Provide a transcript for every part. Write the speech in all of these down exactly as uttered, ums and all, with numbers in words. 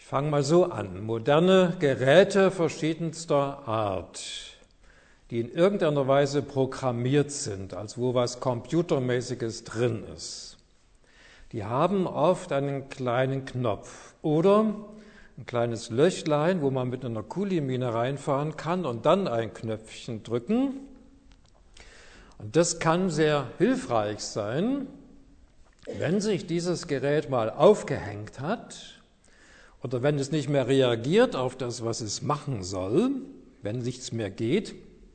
fange mal so an. Moderne Geräte verschiedenster Art, die in irgendeiner Weise programmiert sind, als wo was Computermäßiges drin ist, die haben oft einen kleinen Knopf oder ein kleines Löchlein, wo man mit einer Kulimine reinfahren kann und dann ein Knöpfchen drücken. Und das kann sehr hilfreich sein, wenn sich dieses Gerät mal aufgehängt hat oder wenn es nicht mehr reagiert auf das, was es machen soll, wenn nichts mehr geht.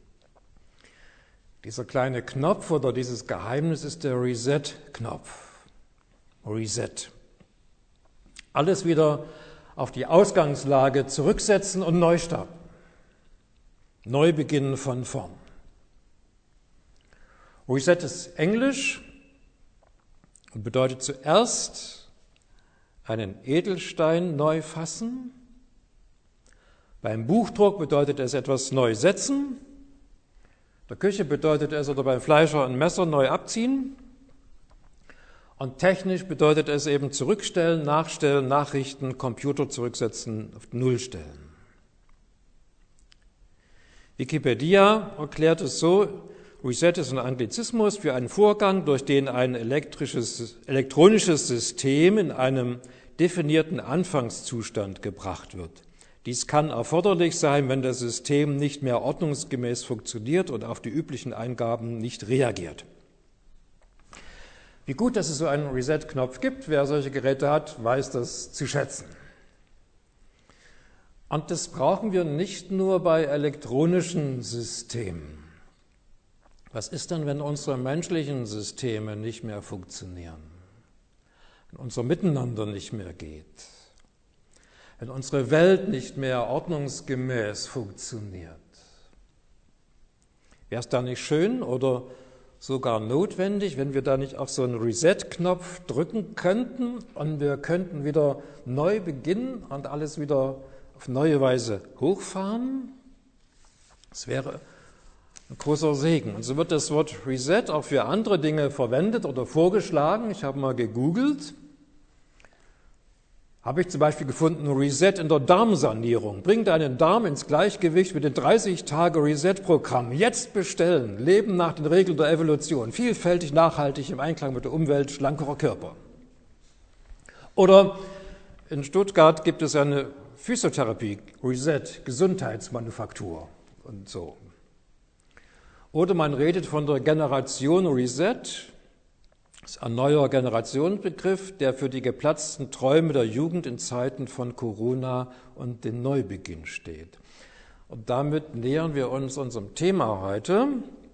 Dieser kleine Knopf oder dieses Geheimnis ist der Reset-Knopf. Reset. Alles wieder auf die Ausgangslage zurücksetzen und neu starten. Neu beginnen von vorn. Reset ist Englisch und bedeutet zuerst einen Edelstein neu fassen. Beim Buchdruck bedeutet es etwas neu setzen. In der Küche bedeutet es, oder beim Fleischer ein Messer neu abziehen. Und technisch bedeutet es eben zurückstellen, nachstellen, nachrichten, Computer zurücksetzen, auf Null stellen. Wikipedia erklärt es so: Reset ist ein Anglizismus für einen Vorgang, durch den ein elektrisches, elektronisches System in einem definierten Anfangszustand gebracht wird. Dies kann erforderlich sein, wenn das System nicht mehr ordnungsgemäß funktioniert und auf die üblichen Eingaben nicht reagiert. Wie gut, dass es so einen Reset-Knopf gibt. Wer solche Geräte hat, weiß das zu schätzen. Und das brauchen wir nicht nur bei elektronischen Systemen. Was ist denn, wenn unsere menschlichen Systeme nicht mehr funktionieren? Wenn unser Miteinander nicht mehr geht? Wenn unsere Welt nicht mehr ordnungsgemäß funktioniert? Wäre es da nicht schön oder sogar notwendig, wenn wir da nicht auf so einen Reset-Knopf drücken könnten und wir könnten wieder neu beginnen und alles wieder auf neue Weise hochfahren? Das wäre ein großer Segen. Und so wird das Wort Reset auch für andere Dinge verwendet oder vorgeschlagen. Ich habe mal gegoogelt. Habe ich zum Beispiel gefunden, Reset in der Darmsanierung. Bringt einen Darm ins Gleichgewicht mit dem dreißig-Tage-Reset-Programm. Jetzt bestellen. Leben nach den Regeln der Evolution. Vielfältig, nachhaltig, im Einklang mit der Umwelt, schlankerer Körper. Oder in Stuttgart gibt es eine Physiotherapie, Reset, Gesundheitsmanufaktur und so. Oder man redet von der Generation Reset, das ist ein neuer Generationenbegriff, der für die geplatzten Träume der Jugend in Zeiten von Corona und dem Neubeginn steht. Und damit nähern wir uns unserem Thema heute.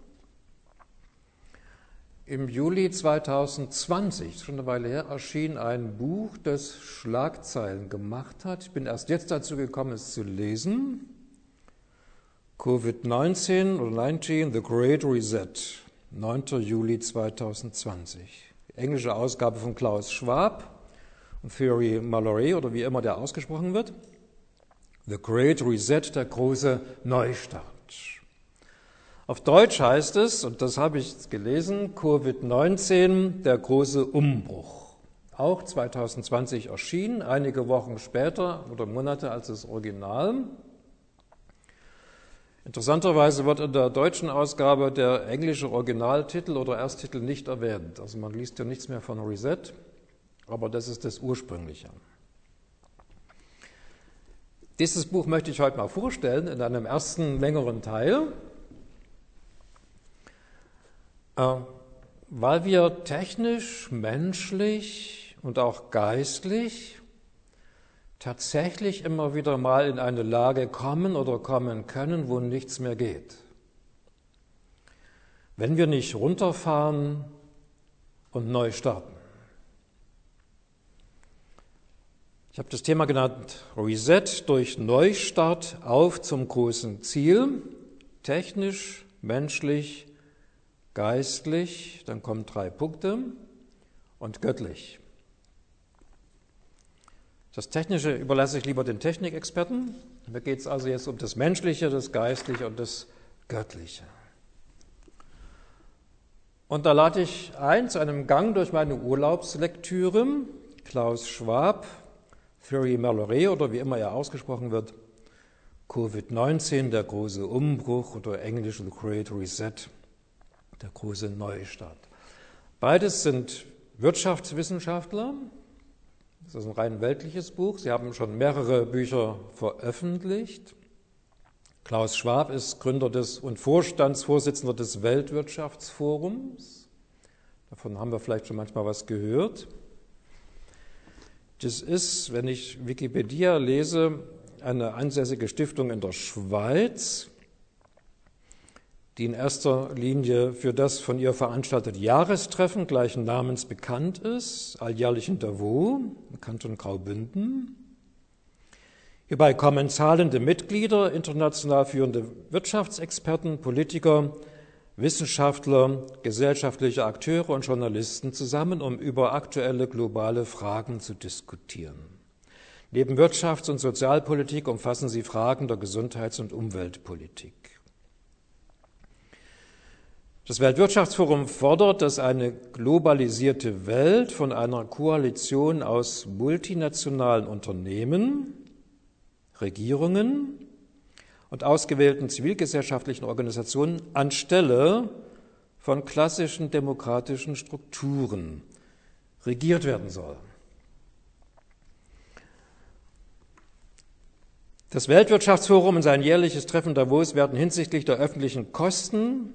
Im Juli zweitausendzwanzig, schon eine Weile her, erschien ein Buch, das Schlagzeilen gemacht hat. Ich bin erst jetzt dazu gekommen, es zu lesen. Covid neunzehn oder neunzehn, The Great Reset, neunter Juli zweitausendzwanzig. Die englische Ausgabe von Klaus Schwab und Thierry Mallory, oder wie immer der ausgesprochen wird. The Great Reset, der große Neustart. Auf Deutsch heißt es, und das habe ich gelesen, Covid neunzehn, der große Umbruch. Auch zweitausendzwanzig erschienen, einige Wochen später oder Monate als das Original. Interessanterweise wird in der deutschen Ausgabe der englische Originaltitel oder Ersttitel nicht erwähnt. Also man liest ja nichts mehr von Reset, aber das ist das Ursprüngliche. Dieses Buch möchte ich heute mal vorstellen in einem ersten längeren Teil, weil wir technisch, menschlich und auch geistlich tatsächlich immer wieder mal in eine Lage kommen oder kommen können, wo nichts mehr geht. Wenn wir nicht runterfahren und neu starten. Ich habe das Thema genannt, Reset durch Neustart auf zum großen Ziel, technisch, menschlich, geistlich, dann kommen drei Punkte, und göttlich. Das Technische überlasse ich lieber den Technikexperten. Mir geht es also jetzt um das Menschliche, das Geistliche und das Göttliche. Und da lade ich ein zu einem Gang durch meine Urlaubslektüre. Klaus Schwab, Thierry Malloret oder wie immer er ausgesprochen wird, Covid neunzehn, der große Umbruch oder englisch The Great Reset, der große Neustart. Beides sind Wirtschaftswissenschaftler. Das ist ein rein weltliches Buch. Sie haben schon mehrere Bücher veröffentlicht. Klaus Schwab ist Gründer des und Vorstandsvorsitzender des Weltwirtschaftsforums. Davon haben wir vielleicht schon manchmal was gehört. Das ist, wenn ich Wikipedia lese, eine ansässige Stiftung in der Schweiz, die in erster Linie für das von ihr veranstaltete Jahrestreffen gleichen Namens bekannt ist, alljährlich in Davos, im Kanton Graubünden. Hierbei kommen zahlende Mitglieder, international führende Wirtschaftsexperten, Politiker, Wissenschaftler, gesellschaftliche Akteure und Journalisten zusammen, um über aktuelle globale Fragen zu diskutieren. Neben Wirtschafts- und Sozialpolitik umfassen sie Fragen der Gesundheits- und Umweltpolitik. Das Weltwirtschaftsforum fordert, dass eine globalisierte Welt von einer Koalition aus multinationalen Unternehmen, Regierungen und ausgewählten zivilgesellschaftlichen Organisationen anstelle von klassischen demokratischen Strukturen regiert werden soll. Das Weltwirtschaftsforum und sein jährliches Treffen Davos werden hinsichtlich der öffentlichen Kosten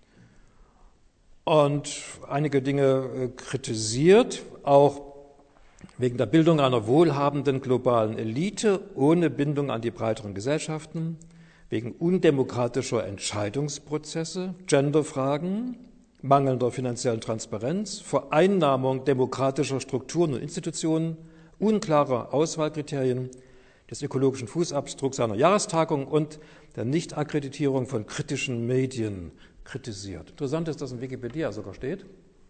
und einige Dinge kritisiert, auch wegen der Bildung einer wohlhabenden globalen Elite ohne Bindung an die breiteren Gesellschaften, wegen undemokratischer Entscheidungsprozesse, Genderfragen, mangelnder finanziellen Transparenz, Vereinnahmung demokratischer Strukturen und Institutionen, unklarer Auswahlkriterien, des ökologischen Fußabdrucks seiner Jahrestagung und der Nichtakkreditierung von kritischen Medien kritisiert. Interessant ist, dass in Wikipedia sogar steht.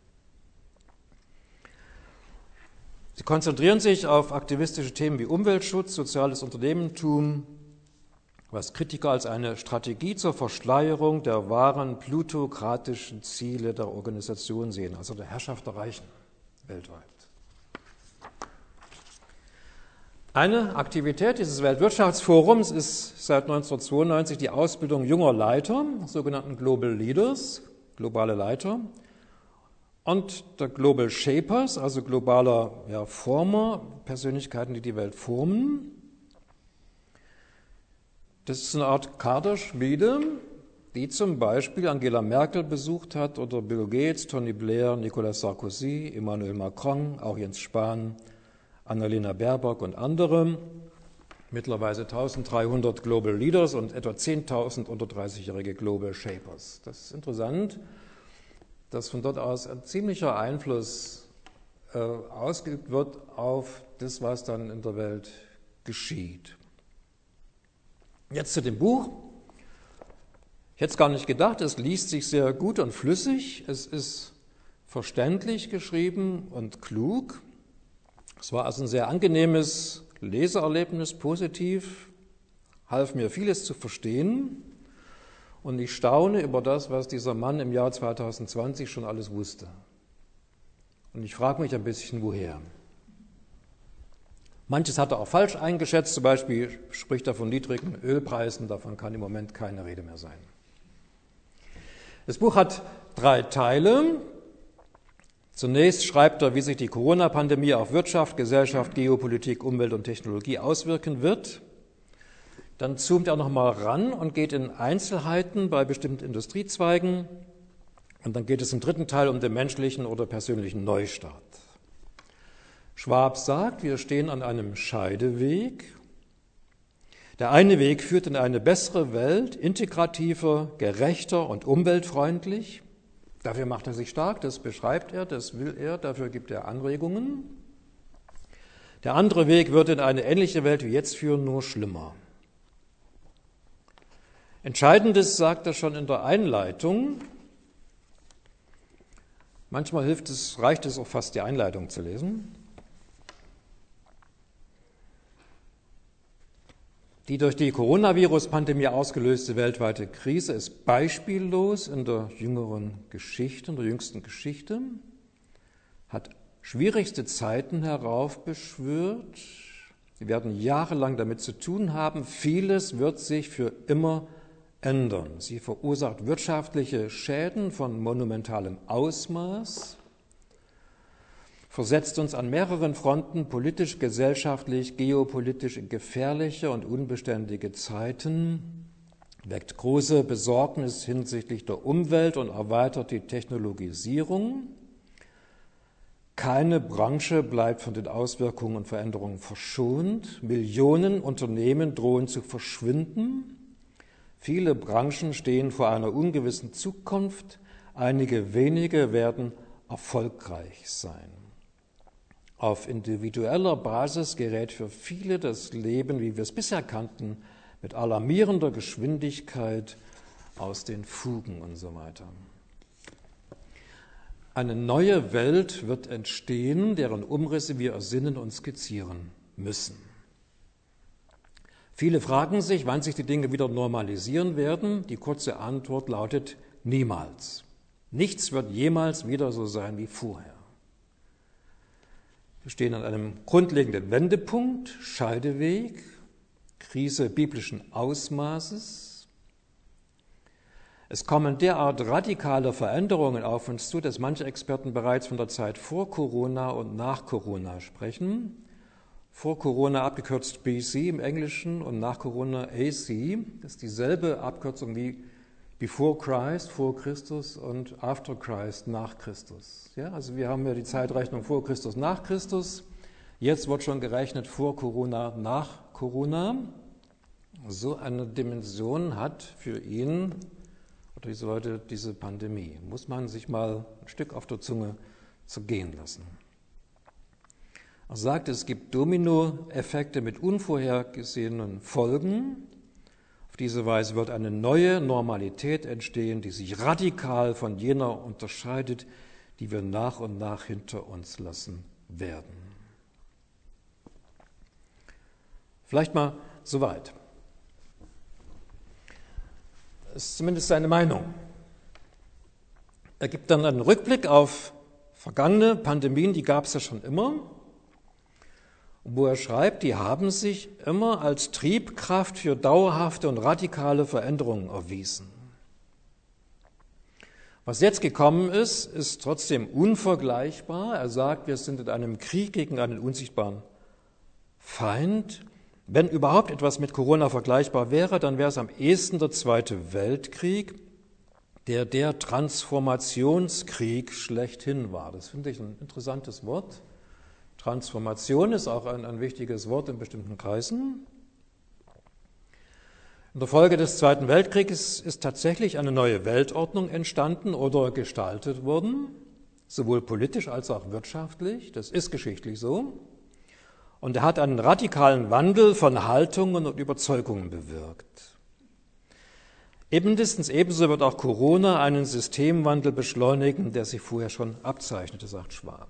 Sie konzentrieren sich auf aktivistische Themen wie Umweltschutz, soziales Unternehmertum, was Kritiker als eine Strategie zur Verschleierung der wahren plutokratischen Ziele der Organisation sehen, also der Herrschaft der Reichen weltweit. Eine Aktivität dieses Weltwirtschaftsforums ist seit neunzehnhundertzweiundneunzig die Ausbildung junger Leiter, sogenannten Global Leaders, globale Leiter, und der Global Shapers, also globaler ja, Former, Persönlichkeiten, die die Welt formen. Das ist eine Art Kaderschmiede, die zum Beispiel Angela Merkel besucht hat oder Bill Gates, Tony Blair, Nicolas Sarkozy, Emmanuel Macron, auch Jens Spahn, Annalena Baerbock und andere, mittlerweile eintausenddreihundert Global Leaders und etwa zehntausend unter dreißigjährige Global Shapers. Das ist interessant, dass von dort aus ein ziemlicher Einfluss äh, ausgeübt wird auf das, was dann in der Welt geschieht. Jetzt zu dem Buch. Ich hätte es gar nicht gedacht, es liest sich sehr gut und flüssig, es ist verständlich geschrieben und klug. Es war also ein sehr angenehmes Leseerlebnis, positiv, half mir vieles zu verstehen und ich staune über das, was dieser Mann im Jahr zweitausendzwanzig schon alles wusste. Und ich frage mich ein bisschen, woher. Manches hat er auch falsch eingeschätzt, zum Beispiel spricht er von niedrigen Ölpreisen, davon kann im Moment keine Rede mehr sein. Das Buch hat drei Teile. Zunächst schreibt er, wie sich die Corona-Pandemie auf Wirtschaft, Gesellschaft, Geopolitik, Umwelt und Technologie auswirken wird. Dann zoomt er nochmal ran und geht in Einzelheiten bei bestimmten Industriezweigen. Und dann geht es im dritten Teil um den menschlichen oder persönlichen Neustart. Schwab sagt, wir stehen an einem Scheideweg. Der eine Weg führt in eine bessere Welt, integrativer, gerechter und umweltfreundlich. Dafür macht er sich stark, das beschreibt er, das will er, dafür gibt er Anregungen. Der andere Weg wird in eine ähnliche Welt wie jetzt führen, nur schlimmer. Entscheidendes sagt er schon in der Einleitung. Manchmal hilft es, reicht es auch fast, die Einleitung zu lesen. Die durch die Coronavirus-Pandemie ausgelöste weltweite Krise ist beispiellos in der jüngeren Geschichte, in der jüngsten Geschichte, hat schwierigste Zeiten heraufbeschwört, Wir werden jahrelang damit zu tun haben. Vieles wird sich für immer ändern. Sie verursacht wirtschaftliche Schäden von monumentalem Ausmaß, versetzt uns an mehreren Fronten politisch, gesellschaftlich, geopolitisch in gefährliche und unbeständige Zeiten, weckt große Besorgnis hinsichtlich der Umwelt und erweitert die Technologisierung. Keine Branche bleibt von den Auswirkungen und Veränderungen verschont. Millionen Unternehmen drohen zu verschwinden. Viele Branchen stehen vor einer ungewissen Zukunft. Einige wenige werden erfolgreich sein. Auf individueller Basis gerät für viele das Leben, wie wir es bisher kannten, mit alarmierender Geschwindigkeit aus den Fugen und so weiter. Eine neue Welt wird entstehen, deren Umrisse wir ersinnen und skizzieren müssen. Viele fragen sich, wann sich die Dinge wieder normalisieren werden. Die kurze Antwort lautet niemals. Nichts wird jemals wieder so sein wie vorher. Wir stehen an einem grundlegenden Wendepunkt, Scheideweg, Krise biblischen Ausmaßes. Es kommen derart radikale Veränderungen auf uns zu, dass manche Experten bereits von der Zeit vor Corona und nach Corona sprechen. Vor Corona abgekürzt B C im Englischen und nach Corona A C. Das ist dieselbe Abkürzung wie Before Christ, vor Christus und After Christ, nach Christus. Ja, also wir haben ja die Zeitrechnung vor Christus, nach Christus. Jetzt wird schon gerechnet vor Corona, nach Corona. So eine Dimension hat für ihn oder diese Leute diese Pandemie. Muss man sich mal ein Stück auf der Zunge zergehen lassen. Er sagt, es gibt Dominoeffekte mit unvorhergesehenen Folgen. Auf diese Weise wird eine neue Normalität entstehen, die sich radikal von jener unterscheidet, die wir nach und nach hinter uns lassen werden. Vielleicht mal soweit. Das ist zumindest seine Meinung. Er gibt dann einen Rückblick auf vergangene Pandemien, die gab es ja schon immer, wo er schreibt, die haben sich immer als Triebkraft für dauerhafte und radikale Veränderungen erwiesen. Was jetzt gekommen ist, ist trotzdem unvergleichbar. Er sagt, wir sind in einem Krieg gegen einen unsichtbaren Feind. Wenn überhaupt etwas mit Corona vergleichbar wäre, dann wäre es am ehesten der Zweite Weltkrieg, der der Transformationskrieg schlechthin war. Das finde ich ein interessantes Wort. Transformation ist auch ein, ein wichtiges Wort in bestimmten Kreisen. In der Folge des Zweiten Weltkrieges ist tatsächlich eine neue Weltordnung entstanden oder gestaltet worden, sowohl politisch als auch wirtschaftlich. Das ist geschichtlich so. Und er hat einen radikalen Wandel von Haltungen und Überzeugungen bewirkt. Mindestens ebenso wird auch Corona einen Systemwandel beschleunigen, der sich vorher schon abzeichnete, sagt Schwab.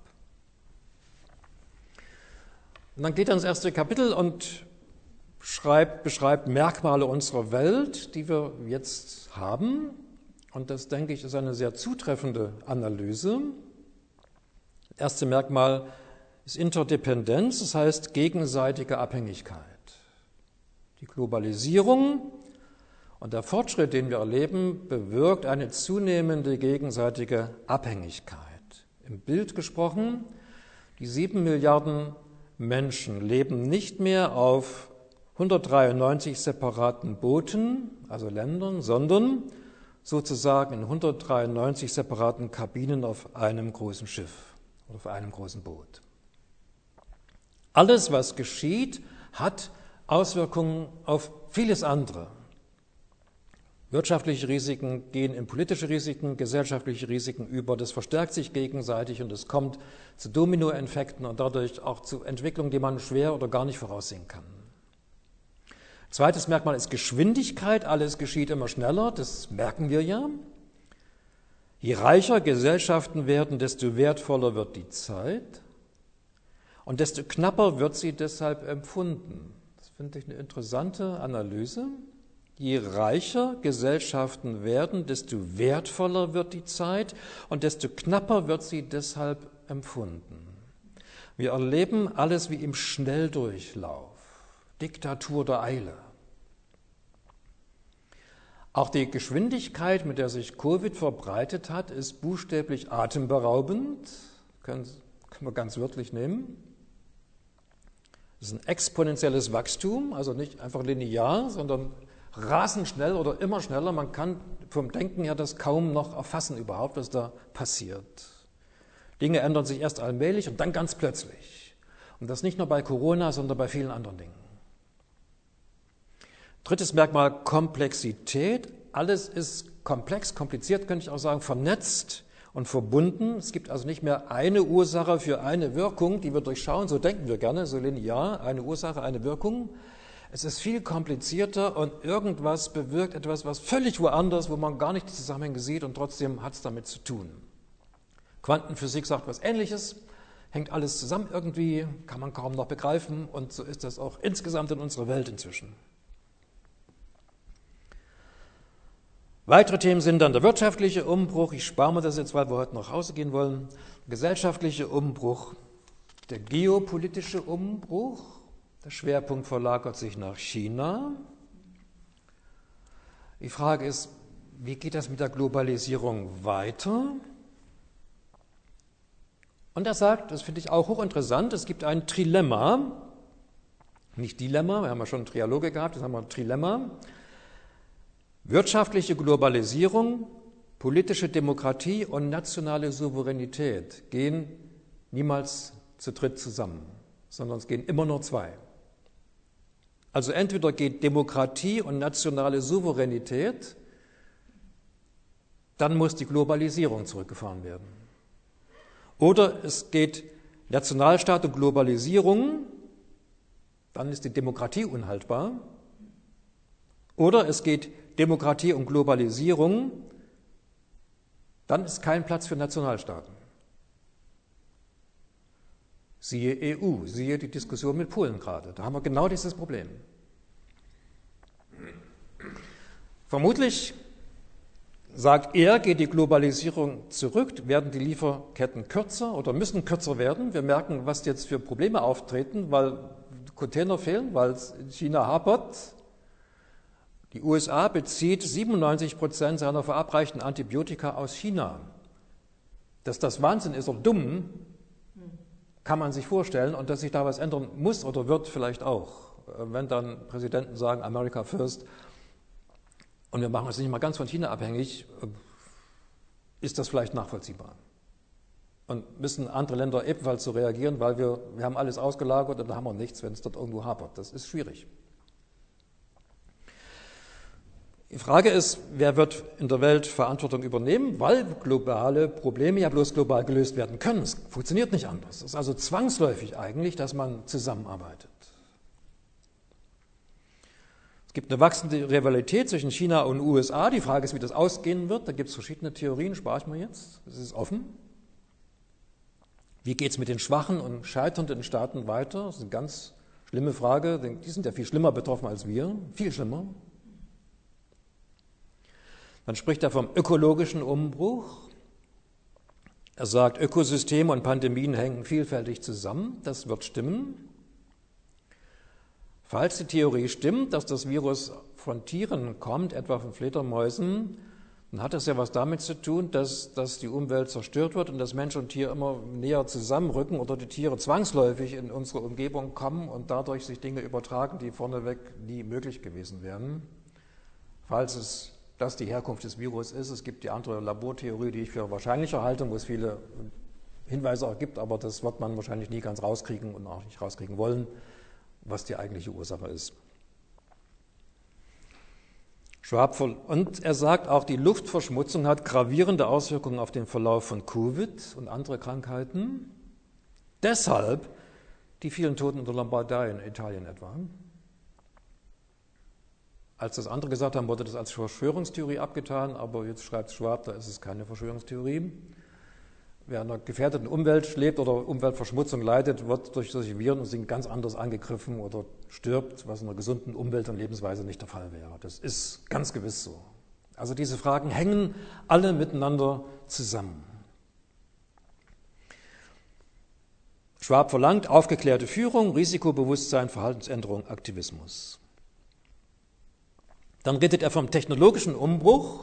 Und dann geht er ins erste Kapitel und schreibt, beschreibt Merkmale unserer Welt, die wir jetzt haben. Und das, denke ich, ist eine sehr zutreffende Analyse. Das erste Merkmal ist Interdependenz, das heißt gegenseitige Abhängigkeit. Die Globalisierung und der Fortschritt, den wir erleben, bewirkt eine zunehmende gegenseitige Abhängigkeit. Im Bild gesprochen, die sieben Milliarden Menschen leben nicht mehr auf hundertdreiundneunzig separaten Booten, also Ländern, sondern sozusagen in hundertdreiundneunzig separaten Kabinen auf einem großen Schiff oder auf einem großen Boot. Alles, was geschieht, hat Auswirkungen auf vieles andere. Wirtschaftliche Risiken gehen in politische Risiken, gesellschaftliche Risiken über. Das verstärkt sich gegenseitig und es kommt zu Dominoeffekten und dadurch auch zu Entwicklungen, die man schwer oder gar nicht voraussehen kann. Zweites Merkmal ist Geschwindigkeit. Alles geschieht immer schneller, das merken wir ja. Je reicher Gesellschaften werden, desto wertvoller wird die Zeit und desto knapper wird sie deshalb empfunden. Das finde ich eine interessante Analyse. Je reicher Gesellschaften werden, desto wertvoller wird die Zeit und desto knapper wird sie deshalb empfunden. Wir erleben alles wie im Schnelldurchlauf. Diktatur der Eile. Auch die Geschwindigkeit, mit der sich Covid verbreitet hat, ist buchstäblich atemberaubend, können, können wir ganz wörtlich nehmen. Es ist ein exponentielles Wachstum, also nicht einfach linear, sondern rasend schnell oder immer schneller. Man kann vom Denken her das kaum noch erfassen überhaupt, was da passiert. Dinge ändern sich erst allmählich und dann ganz plötzlich. Und das nicht nur bei Corona, sondern bei vielen anderen Dingen. Drittes Merkmal, Komplexität. Alles ist komplex, kompliziert, könnte ich auch sagen, vernetzt und verbunden. Es gibt also nicht mehr eine Ursache für eine Wirkung, die wir durchschauen, so denken wir gerne, so linear, eine Ursache, eine Wirkung. Es ist viel komplizierter und irgendwas bewirkt etwas, was völlig woanders, wo man gar nicht die Zusammenhänge sieht und trotzdem hat es damit zu tun. Quantenphysik sagt was Ähnliches, hängt alles zusammen irgendwie, kann man kaum noch begreifen und so ist das auch insgesamt in unserer Welt inzwischen. Weitere Themen sind dann der wirtschaftliche Umbruch, ich spare mir das jetzt, weil wir heute nach Hause gehen wollen, der gesellschaftliche Umbruch, der geopolitische Umbruch, der Schwerpunkt verlagert sich nach China. Die Frage ist, wie geht das mit der Globalisierung weiter? Und er sagt, das finde ich auch hochinteressant, es gibt ein Trilemma, nicht Dilemma, wir haben ja schon Trialoge gehabt, jetzt haben wir ein Trilemma. Wirtschaftliche Globalisierung, politische Demokratie und nationale Souveränität gehen niemals zu dritt zusammen, sondern es gehen immer nur zwei. Also entweder geht Demokratie und nationale Souveränität, dann muss die Globalisierung zurückgefahren werden. Oder es geht Nationalstaat und Globalisierung, dann ist die Demokratie unhaltbar. Oder es geht Demokratie und Globalisierung, dann ist kein Platz für Nationalstaaten. Siehe E U, siehe die Diskussion mit Polen gerade. Da haben wir genau dieses Problem. Vermutlich, sagt er, geht die Globalisierung zurück, werden die Lieferketten kürzer oder müssen kürzer werden. Wir merken, was jetzt für Probleme auftreten, weil Container fehlen, weil es in China hapert. Die U S A bezieht siebenundneunzig Prozent seiner verabreichten Antibiotika aus China. Dass das Wahnsinn ist oder dumm, kann man sich vorstellen und dass sich da was ändern muss oder wird vielleicht auch. Wenn dann Präsidenten sagen, America first, und wir machen uns nicht mal ganz von China abhängig, ist das vielleicht nachvollziehbar. Und müssen andere Länder ebenfalls so reagieren, weil wir, wir haben alles ausgelagert und da haben wir nichts, wenn es dort irgendwo hapert. Das ist schwierig. Die Frage ist, wer wird in der Welt Verantwortung übernehmen, weil globale Probleme ja bloß global gelöst werden können. Es funktioniert nicht anders. Es ist also zwangsläufig eigentlich, dass man zusammenarbeitet. Es gibt eine wachsende Rivalität zwischen China und den U S A. Die Frage ist, wie das ausgehen wird. Da gibt es verschiedene Theorien, spare ich mir jetzt. Das ist offen. Wie geht es mit den schwachen und scheiternden Staaten weiter? Das ist eine ganz schlimme Frage. Die sind ja viel schlimmer betroffen als wir, viel schlimmer. Dann spricht er vom ökologischen Umbruch. Er sagt, Ökosysteme und Pandemien hängen vielfältig zusammen. Das wird stimmen. Falls die Theorie stimmt, dass das Virus von Tieren kommt, etwa von Fledermäusen, dann hat das ja was damit zu tun, dass, dass die Umwelt zerstört wird und dass Mensch und Tier immer näher zusammenrücken oder die Tiere zwangsläufig in unsere Umgebung kommen und dadurch sich Dinge übertragen, die vorneweg nie möglich gewesen wären. Falls es das die Herkunft des Virus ist. Es gibt die andere Labortheorie, die ich für wahrscheinlicher halte, wo es viele Hinweise auch gibt, aber das wird man wahrscheinlich nie ganz rauskriegen und auch nicht rauskriegen wollen, was die eigentliche Ursache ist. Schwab, und er sagt auch, die Luftverschmutzung hat gravierende Auswirkungen auf den Verlauf von Covid und andere Krankheiten. Deshalb die vielen Toten in der Lombardei in Italien etwa. Als das andere gesagt haben, wurde das als Verschwörungstheorie abgetan, aber jetzt schreibt Schwab, da ist es keine Verschwörungstheorie. Wer in einer gefährdeten Umwelt lebt oder Umweltverschmutzung leidet, wird durch solche Viren und sind ganz anders angegriffen oder stirbt, was in einer gesunden Umwelt und Lebensweise nicht der Fall wäre. Das ist ganz gewiss so. Also diese Fragen hängen alle miteinander zusammen. Schwab verlangt aufgeklärte Führung, Risikobewusstsein, Verhaltensänderung, Aktivismus. Dann redet er vom technologischen Umbruch,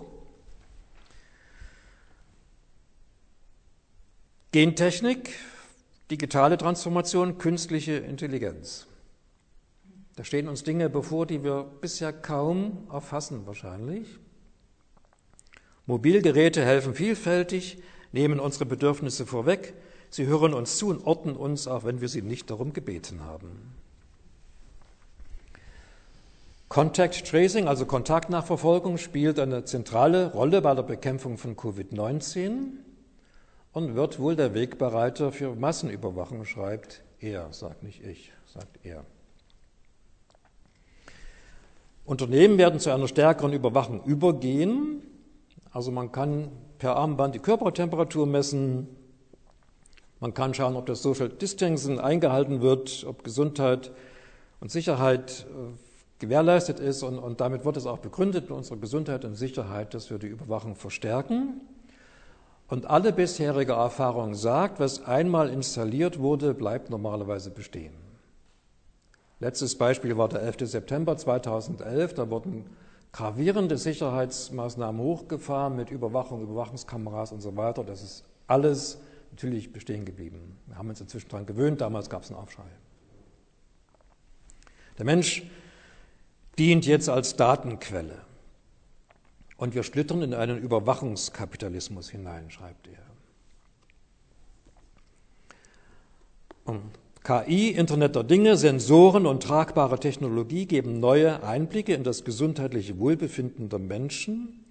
Gentechnik, digitale Transformation, künstliche Intelligenz. Da stehen uns Dinge bevor, die wir bisher kaum erfassen wahrscheinlich. Mobilgeräte helfen vielfältig, nehmen unsere Bedürfnisse vorweg, sie hören uns zu und orten uns, auch wenn wir sie nicht darum gebeten haben. Contact Tracing, also Kontaktnachverfolgung, spielt eine zentrale Rolle bei der Bekämpfung von Covid neunzehn und wird wohl der Wegbereiter für Massenüberwachung, schreibt er, sagt nicht ich, sagt er. Unternehmen werden zu einer stärkeren Überwachung übergehen. Also man kann per Armband die Körpertemperatur messen, man kann schauen, ob das Social Distancing eingehalten wird, ob Gesundheit und Sicherheit gewährleistet ist und, und damit wird es auch begründet, unsere Gesundheit und Sicherheit, dass wir die Überwachung verstärken. Und alle bisherige Erfahrung sagt, was einmal installiert wurde, bleibt normalerweise bestehen. Letztes Beispiel war der elfte September zweitausendelf, da wurden gravierende Sicherheitsmaßnahmen hochgefahren mit Überwachung, Überwachungskameras und so weiter. Das ist alles natürlich bestehen geblieben. Wir haben uns inzwischen daran gewöhnt, damals gab es einen Aufschrei. Der Mensch dient jetzt als Datenquelle. Und wir schlittern in einen Überwachungskapitalismus hinein, schreibt er. Und K I, Internet der Dinge, Sensoren und tragbare Technologie geben neue Einblicke in das gesundheitliche Wohlbefinden der Menschen.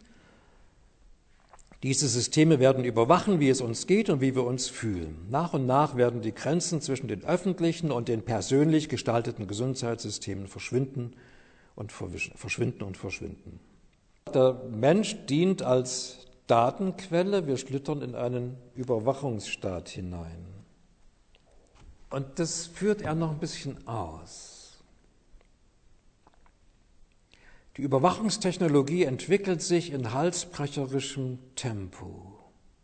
Diese Systeme werden überwachen, wie es uns geht und wie wir uns fühlen. Nach und nach werden die Grenzen zwischen den öffentlichen und den persönlich gestalteten Gesundheitssystemen verschwinden und verschwinden und verschwinden. Der Mensch dient als Datenquelle, wir schlittern in einen Überwachungsstaat hinein. Und das führt er noch ein bisschen aus. Die Überwachungstechnologie entwickelt sich in halsbrecherischem Tempo.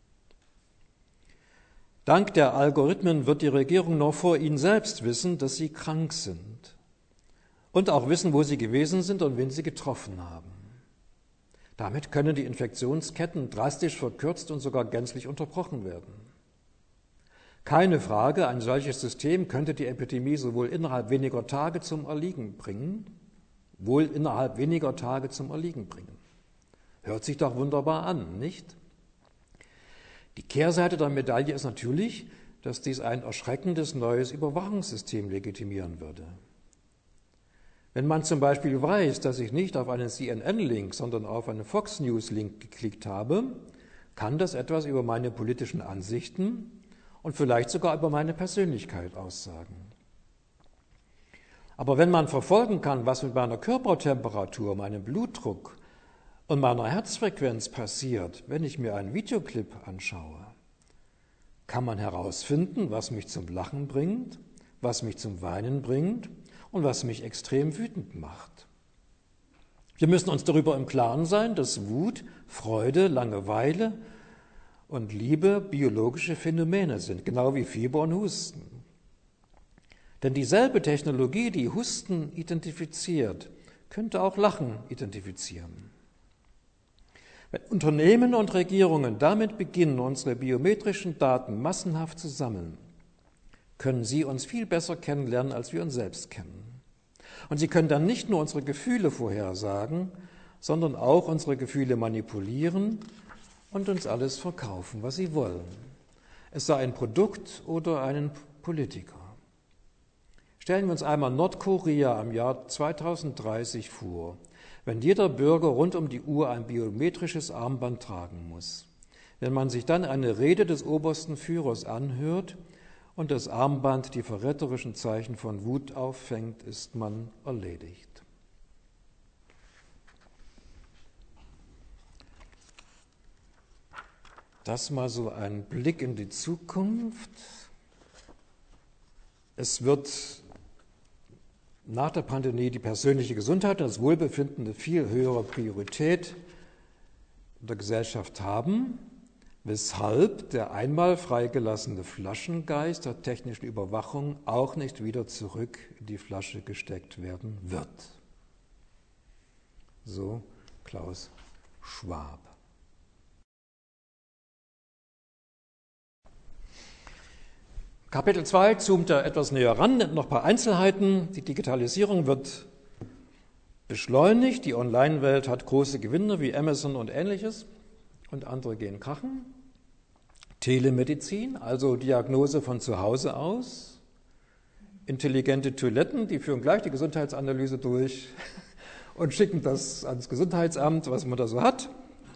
Dank der Algorithmen wird die Regierung noch vor ihnen selbst wissen, dass sie krank sind und auch wissen, wo sie gewesen sind und wen sie getroffen haben. Damit können die Infektionsketten drastisch verkürzt und sogar gänzlich unterbrochen werden. Keine Frage, ein solches System könnte die Epidemie sowohl innerhalb weniger Tage zum Erliegen bringen, wohl innerhalb weniger Tage zum Erliegen bringen. Hört sich doch wunderbar an, nicht? Die Kehrseite der Medaille ist natürlich, dass dies ein erschreckendes neues Überwachungssystem legitimieren würde. Wenn man zum Beispiel weiß, dass ich nicht auf einen C N N-Link, sondern auf einen Fox News-Link geklickt habe, kann das etwas über meine politischen Ansichten und vielleicht sogar über meine Persönlichkeit aussagen. Aber wenn man verfolgen kann, was mit meiner Körpertemperatur, meinem Blutdruck und meiner Herzfrequenz passiert, wenn ich mir einen Videoclip anschaue, kann man herausfinden, was mich zum Lachen bringt, was mich zum Weinen bringt und was mich extrem wütend macht. Wir müssen uns darüber im Klaren sein, dass Wut, Freude, Langeweile und Liebe biologische Phänomene sind, genau wie Fieber und Husten. Denn dieselbe Technologie, die Husten identifiziert, könnte auch Lachen identifizieren. Wenn Unternehmen und Regierungen damit beginnen, unsere biometrischen Daten massenhaft zu sammeln, können sie uns viel besser kennenlernen, als wir uns selbst kennen. Und sie können dann nicht nur unsere Gefühle vorhersagen, sondern auch unsere Gefühle manipulieren und uns alles verkaufen, was sie wollen. Es sei ein Produkt oder einen Politiker. Stellen wir uns einmal Nordkorea im Jahr zweitausenddreißig vor, wenn jeder Bürger rund um die Uhr ein biometrisches Armband tragen muss. Wenn man sich dann eine Rede des obersten Führers anhört und das Armband die verräterischen Zeichen von Wut auffängt, ist man erledigt. Das mal so ein Blick in die Zukunft. Es wird nach der Pandemie die persönliche Gesundheit und das Wohlbefinden eine viel höhere Priorität in der Gesellschaft haben, weshalb der einmal freigelassene Flaschengeist der technischen Überwachung auch nicht wieder zurück in die Flasche gesteckt werden wird. So Klaus Schwab. Kapitel zwei zoomt er etwas näher ran, nennt noch ein paar Einzelheiten. Die Digitalisierung wird beschleunigt, die Online-Welt hat große Gewinner wie Amazon und Ähnliches und andere gehen krachen. Telemedizin, also Diagnose von zu Hause aus. Intelligente Toiletten, die führen gleich die Gesundheitsanalyse durch und schicken das ans Gesundheitsamt, was man da so hat.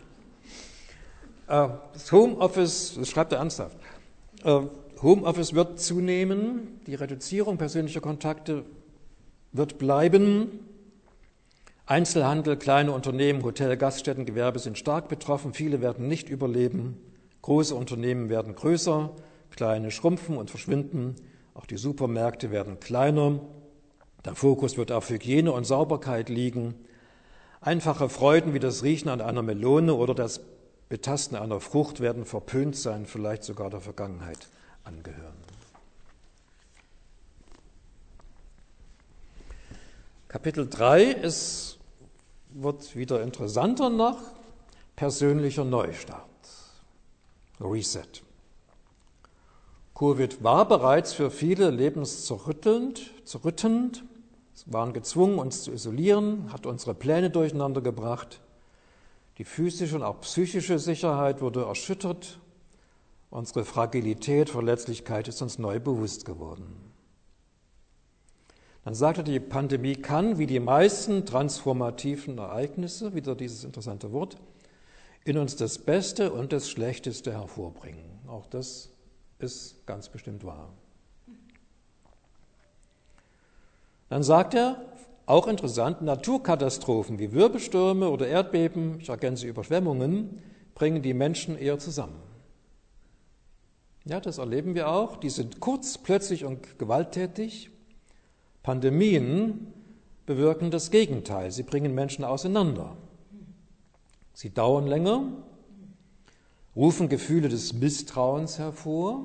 Das Homeoffice, das schreibt er ernsthaft, Homeoffice wird zunehmen, die Reduzierung persönlicher Kontakte wird bleiben. Einzelhandel, kleine Unternehmen, Hotel, Gaststätten, Gewerbe sind stark betroffen. Viele werden nicht überleben. Große Unternehmen werden größer, kleine schrumpfen und verschwinden. Auch die Supermärkte werden kleiner. Der Fokus wird auf Hygiene und Sauberkeit liegen. Einfache Freuden wie das Riechen an einer Melone oder das Betasten einer Frucht werden verpönt sein, vielleicht sogar der Vergangenheit angehören. Kapitel drei ist, wird wieder interessanter noch, persönlicher Neustart, Reset. Covid war bereits für viele lebenszerrüttelnd, zerrüttend. Sie waren gezwungen, uns zu isolieren, hat unsere Pläne durcheinander gebracht. Die physische und auch psychische Sicherheit wurde erschüttert. Unsere Fragilität, Verletzlichkeit ist uns neu bewusst geworden. Dann sagt er, die Pandemie kann, wie die meisten transformativen Ereignisse, wieder dieses interessante Wort, in uns das Beste und das Schlechteste hervorbringen. Auch das ist ganz bestimmt wahr. Dann sagt er, auch interessant, Naturkatastrophen wie Wirbelstürme oder Erdbeben, ich ergänze Überschwemmungen, bringen die Menschen eher zusammen. Ja, das erleben wir auch. Die sind kurz, plötzlich und gewalttätig. Pandemien bewirken das Gegenteil. Sie bringen Menschen auseinander. Sie dauern länger, rufen Gefühle des Misstrauens hervor,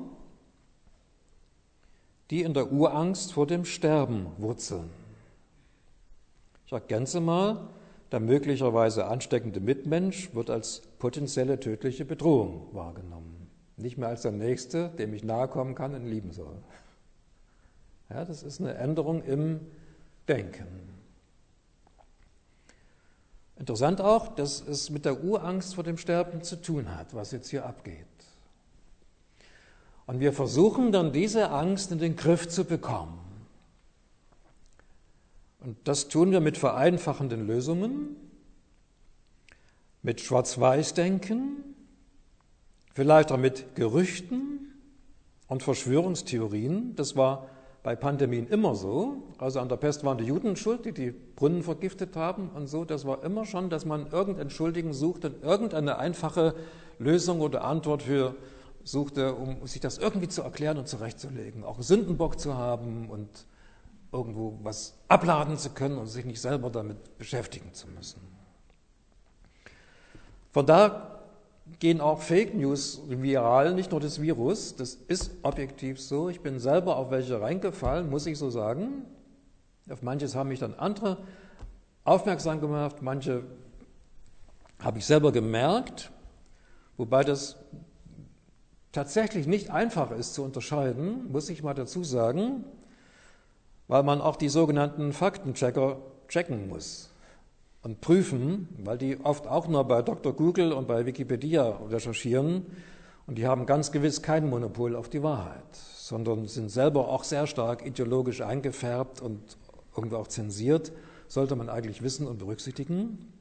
die in der Urangst vor dem Sterben wurzeln. Ich ergänze mal, der möglicherweise ansteckende Mitmensch wird als potenzielle tödliche Bedrohung wahrgenommen. Nicht mehr als der Nächste, dem ich nahe kommen kann und lieben soll. Ja, das ist eine Änderung im Denken. Interessant auch, dass es mit der Urangst vor dem Sterben zu tun hat, was jetzt hier abgeht. Und wir versuchen dann, diese Angst in den Griff zu bekommen. Und das tun wir mit vereinfachenden Lösungen, mit Schwarz-Weiß-Denken, vielleicht auch mit Gerüchten und Verschwörungstheorien. Das war bei Pandemien immer so. Also an der Pest waren die Juden schuld, die die Brunnen vergiftet haben und so. Das war immer schon, dass man irgendeinen Schuldigen suchte, irgendeine einfache Lösung oder Antwort für suchte, um sich das irgendwie zu erklären und zurechtzulegen. Auch einen Sündenbock zu haben und irgendwo was abladen zu können und sich nicht selber damit beschäftigen zu müssen. Von da gehen auch Fake News viral, nicht nur das Virus. Das ist objektiv so. Ich bin selber auf welche reingefallen, muss ich so sagen. Auf manches haben mich dann andere aufmerksam gemacht, manche habe ich selber gemerkt, wobei das tatsächlich nicht einfach ist zu unterscheiden, muss ich mal dazu sagen, weil man auch die sogenannten Faktenchecker checken muss und prüfen, weil die oft auch nur bei Doktor Google und bei Wikipedia recherchieren und die haben ganz gewiss kein Monopol auf die Wahrheit, sondern sind selber auch sehr stark ideologisch eingefärbt und irgendwie auch zensiert, sollte man eigentlich wissen und berücksichtigen.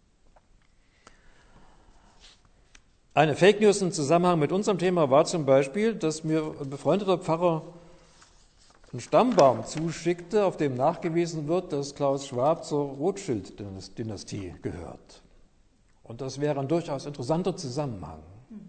Eine Fake News im Zusammenhang mit unserem Thema war zum Beispiel, dass mir ein befreundeter Pfarrer einen Stammbaum zuschickte, auf dem nachgewiesen wird, dass Klaus Schwab zur Rothschild-Dynastie gehört. Und das wäre ein durchaus interessanter Zusammenhang.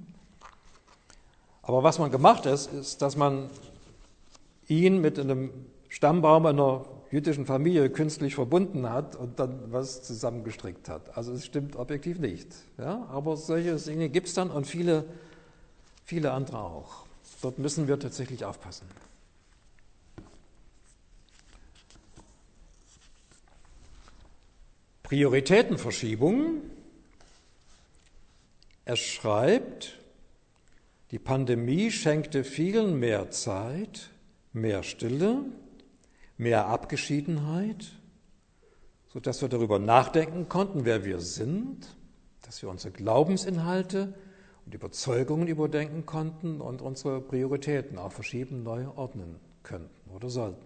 Aber was man gemacht hat, ist, dass man ihn mit einem Stammbaum einer jüdischen Familie künstlich verbunden hat und dann was zusammengestrickt hat. Also es stimmt objektiv nicht. Ja? Aber solche Dinge gibt es dann und viele Viele andere auch. Dort müssen wir tatsächlich aufpassen. Prioritätenverschiebung. Er schreibt, die Pandemie schenkte vielen mehr Zeit, mehr Stille, mehr Abgeschiedenheit, sodass wir darüber nachdenken konnten, wer wir sind, dass wir unsere Glaubensinhalte und Überzeugungen überdenken konnten und unsere Prioritäten auch verschieben, neu ordnen könnten oder sollten.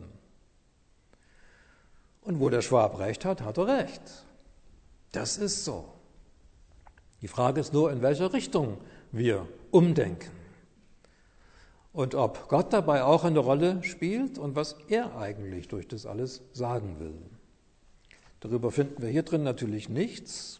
Und wo der Schwab recht hat, hat er recht. Das ist so. Die Frage ist nur, in welcher Richtung wir umdenken. Und ob Gott dabei auch eine Rolle spielt und was er eigentlich durch das alles sagen will. Darüber finden wir hier drin natürlich nichts.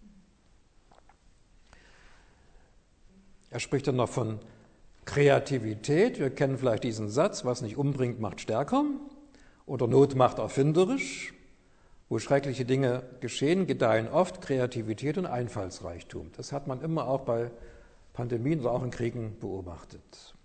Er spricht dann noch von Kreativität. Wir kennen vielleicht diesen Satz, was nicht umbringt, macht stärker. Oder Not macht erfinderisch. Wo schreckliche Dinge geschehen, gedeihen oft Kreativität und Einfallsreichtum. Das hat man immer auch bei Pandemien oder auch in Kriegen beobachtet.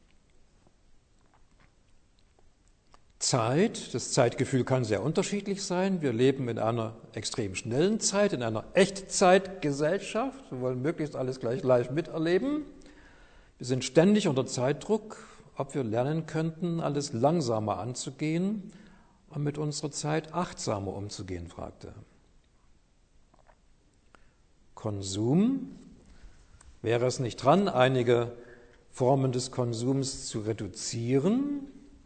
Zeit, das Zeitgefühl kann sehr unterschiedlich sein. Wir leben in einer extrem schnellen Zeit, in einer Echtzeitgesellschaft. Wir wollen möglichst alles gleich live miterleben. Wir sind ständig unter Zeitdruck, ob wir lernen könnten, alles langsamer anzugehen und mit unserer Zeit achtsamer umzugehen, fragte er. Konsum, wäre es nicht dran, einige Formen des Konsums zu reduzieren?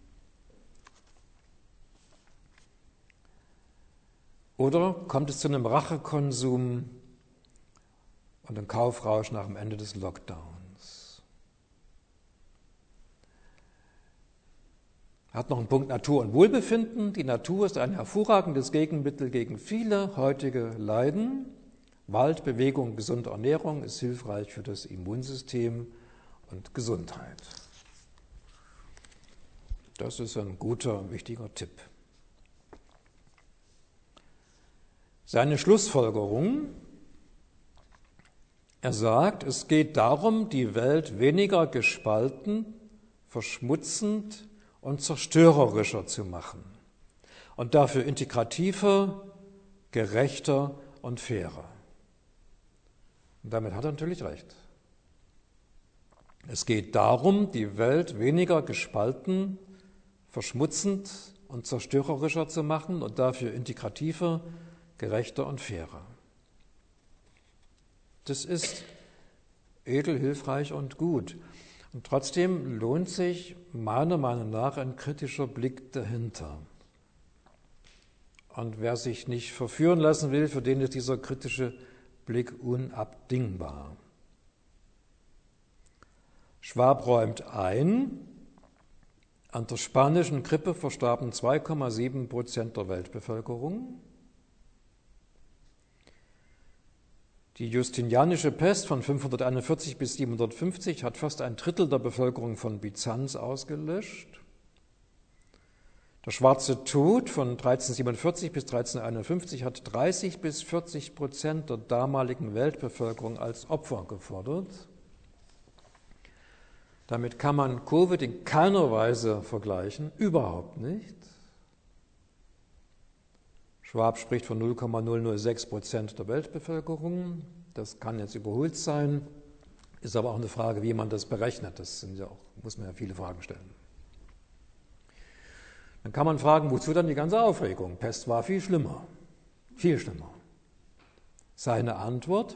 Oder kommt es zu einem Rachekonsum und einem Kaufrausch nach dem Ende des Lockdowns? Er hat noch einen Punkt Natur und Wohlbefinden. Die Natur ist ein hervorragendes Gegenmittel gegen viele heutige Leiden. Wald, Bewegung, gesunde Ernährung ist hilfreich für das Immunsystem und Gesundheit. Das ist ein guter, wichtiger Tipp. Seine Schlussfolgerung, er sagt, es geht darum, die Welt weniger gespalten, verschmutzend und zerstörerischer zu machen und dafür integrativer, gerechter und fairer. Und damit hat er natürlich recht. Es geht darum, die Welt weniger gespalten, verschmutzend und zerstörerischer zu machen und dafür integrativer, gerechter und fairer. Das ist edel, hilfreich und gut. Und trotzdem lohnt sich meiner Meinung nach ein kritischer Blick dahinter. Und wer sich nicht verführen lassen will, für den ist dieser kritische Blick unabdingbar. Schwab räumt ein, an der spanischen Grippe verstarben zwei Komma sieben Prozent der Weltbevölkerung. Die Justinianische Pest von fünfhunderteinundvierzig bis siebenhundertfünfzig hat fast ein Drittel der Bevölkerung von Byzanz ausgelöscht. Der Schwarze Tod von dreizehnhundertsiebenundvierzig bis dreizehnhunderteinundfünfzig hat dreißig bis vierzig Prozent der damaligen Weltbevölkerung als Opfer gefordert. Damit kann man Covid in keiner Weise vergleichen, überhaupt nicht. Schwab spricht von null Komma null null sechs Prozent der Weltbevölkerung. Das kann jetzt überholt sein, ist aber auch eine Frage, wie man das berechnet. Das sind ja auch, muss man ja viele Fragen stellen. Dann kann man fragen, wozu dann die ganze Aufregung? Pest war viel schlimmer, viel schlimmer. Seine Antwort: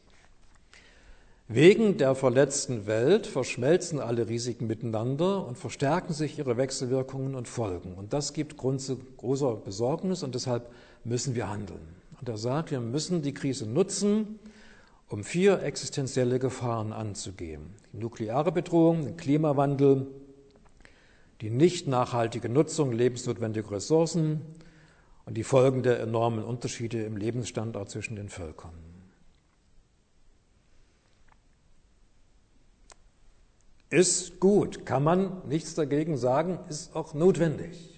Wegen der verletzten Welt verschmelzen alle Risiken miteinander und verstärken sich ihre Wechselwirkungen und Folgen. Und das gibt Grund zu großer Besorgnis und deshalb müssen wir handeln. Und er sagt, wir müssen die Krise nutzen, um vier existenzielle Gefahren anzugehen. Die nukleare Bedrohung, den Klimawandel, die nicht nachhaltige Nutzung lebensnotwendiger Ressourcen und die Folgen der enormen Unterschiede im Lebensstandard zwischen den Völkern. Ist gut, kann man nichts dagegen sagen, ist auch notwendig.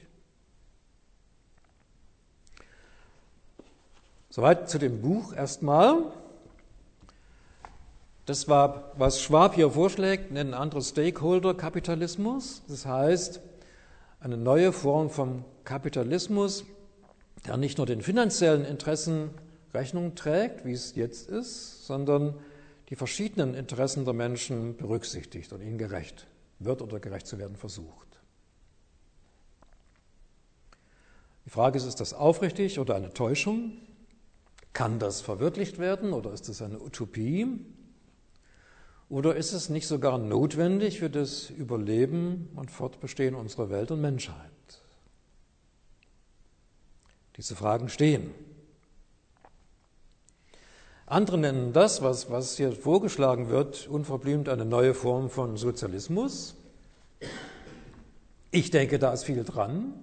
Soweit zu dem Buch erstmal. Das war, was Schwab hier vorschlägt, nennen andere Stakeholder-Kapitalismus. Das heißt, eine neue Form von Kapitalismus, der nicht nur den finanziellen Interessen Rechnung trägt, wie es jetzt ist, sondern die verschiedenen Interessen der Menschen berücksichtigt und ihnen gerecht wird oder gerecht zu werden versucht. Die Frage ist, ist das aufrichtig oder eine Täuschung? Kann das verwirklicht werden oder ist das eine Utopie? Oder ist es nicht sogar notwendig für das Überleben und Fortbestehen unserer Welt und Menschheit? Diese Fragen stehen. Andere nennen das, was, was hier vorgeschlagen wird, unverblümt eine neue Form von Sozialismus. Ich denke, da ist viel dran.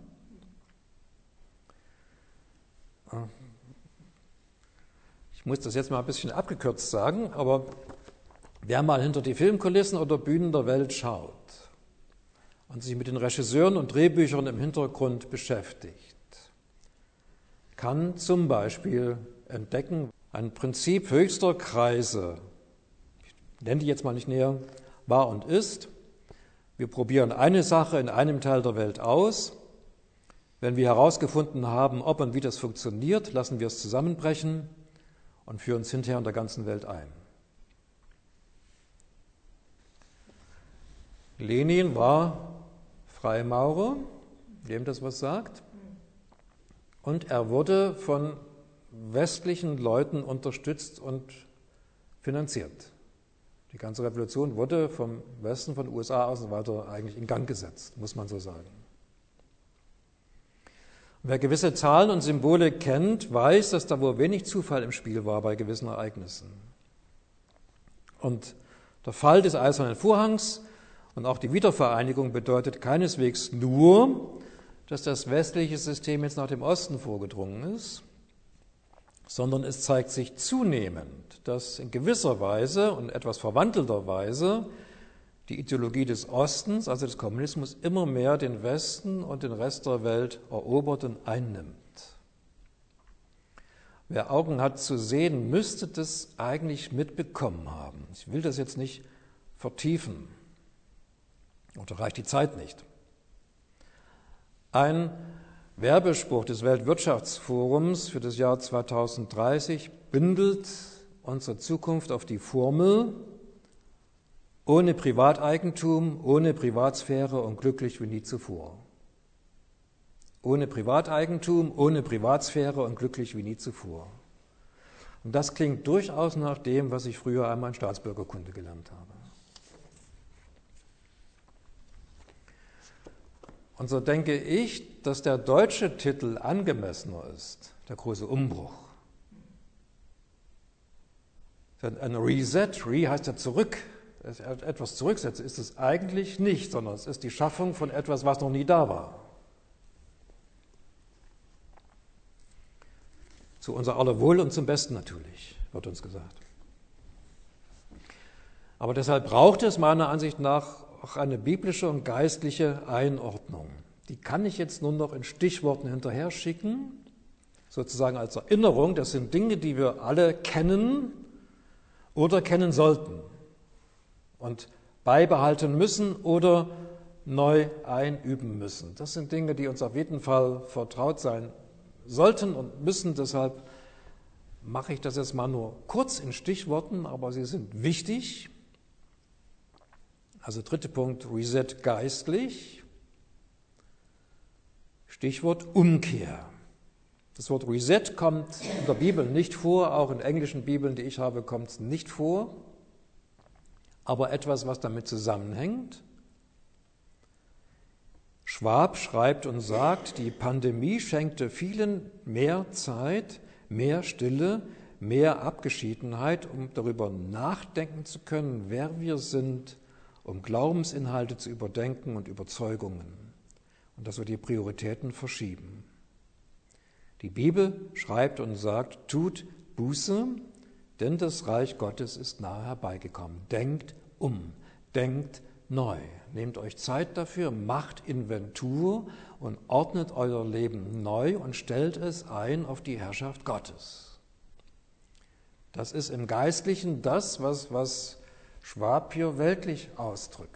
Ich muss das jetzt mal ein bisschen abgekürzt sagen, aber wer mal hinter die Filmkulissen oder Bühnen der Welt schaut und sich mit den Regisseuren und Drehbüchern im Hintergrund beschäftigt, kann zum Beispiel entdecken, ein Prinzip höchster Kreise, ich nenne die jetzt mal nicht näher, war und ist: Wir probieren eine Sache in einem Teil der Welt aus. Wenn wir herausgefunden haben, ob und wie das funktioniert, lassen wir es zusammenbrechen und führen es hinterher in der ganzen Welt ein. Lenin war Freimaurer, wem das was sagt, und er wurde von westlichen Leuten unterstützt und finanziert. Die ganze Revolution wurde vom Westen, von den U S A aus und weiter eigentlich in Gang gesetzt, muss man so sagen. Wer gewisse Zahlen und Symbole kennt, weiß, dass da wohl wenig Zufall im Spiel war bei gewissen Ereignissen. Und der Fall des Eisernen Vorhangs und auch die Wiedervereinigung bedeutet keineswegs nur, dass das westliche System jetzt nach dem Osten vorgedrungen ist, sondern es zeigt sich zunehmend, dass in gewisser Weise und etwas verwandelter Weise die Ideologie des Ostens, also des Kommunismus, immer mehr den Westen und den Rest der Welt erobert und einnimmt. Wer Augen hat zu sehen, müsste das eigentlich mitbekommen haben. Ich will das jetzt nicht vertiefen, oder reicht die Zeit nicht. Ein Werbespruch des Weltwirtschaftsforums für das Jahr zweitausenddreißig bündelt unsere Zukunft auf die Formel: ohne Privateigentum, ohne Privatsphäre und glücklich wie nie zuvor. Ohne Privateigentum, ohne Privatsphäre und glücklich wie nie zuvor. Und das klingt durchaus nach dem, was ich früher einmal in Staatsbürgerkunde gelernt habe. Und so denke ich, dass der deutsche Titel angemessener ist, der große Umbruch. Denn ein Reset, Re heißt ja zurück, etwas zurücksetzen, ist es eigentlich nicht, sondern es ist die Schaffung von etwas, was noch nie da war. Zu unser aller Wohl und zum Besten natürlich, wird uns gesagt. Aber deshalb braucht es meiner Ansicht nach auch eine biblische und geistliche Einordnung. Die kann ich jetzt nur noch in Stichworten hinterher schicken, sozusagen als Erinnerung. Das sind Dinge, die wir alle kennen oder kennen sollten und beibehalten müssen oder neu einüben müssen. Das sind Dinge, die uns auf jeden Fall vertraut sein sollten und müssen. Deshalb mache ich das jetzt mal nur kurz in Stichworten, aber sie sind wichtig. Also dritter Punkt, Reset geistlich. Stichwort Umkehr. Das Wort Reset kommt in der Bibel nicht vor, auch in englischen Bibeln, die ich habe, kommt es nicht vor. Aber etwas, was damit zusammenhängt. Schwab schreibt und sagt, die Pandemie schenkte vielen mehr Zeit, mehr Stille, mehr Abgeschiedenheit, um darüber nachdenken zu können, wer wir sind, um Glaubensinhalte zu überdenken und Überzeugungen und dass wir die Prioritäten verschieben. Die Bibel schreibt und sagt, tut Buße, denn das Reich Gottes ist nahe herbeigekommen. Denkt um, denkt neu. Nehmt euch Zeit dafür, macht Inventur und ordnet euer Leben neu und stellt es ein auf die Herrschaft Gottes. Das ist im Geistlichen das, was, was Schwab hier weltlich ausdrückt.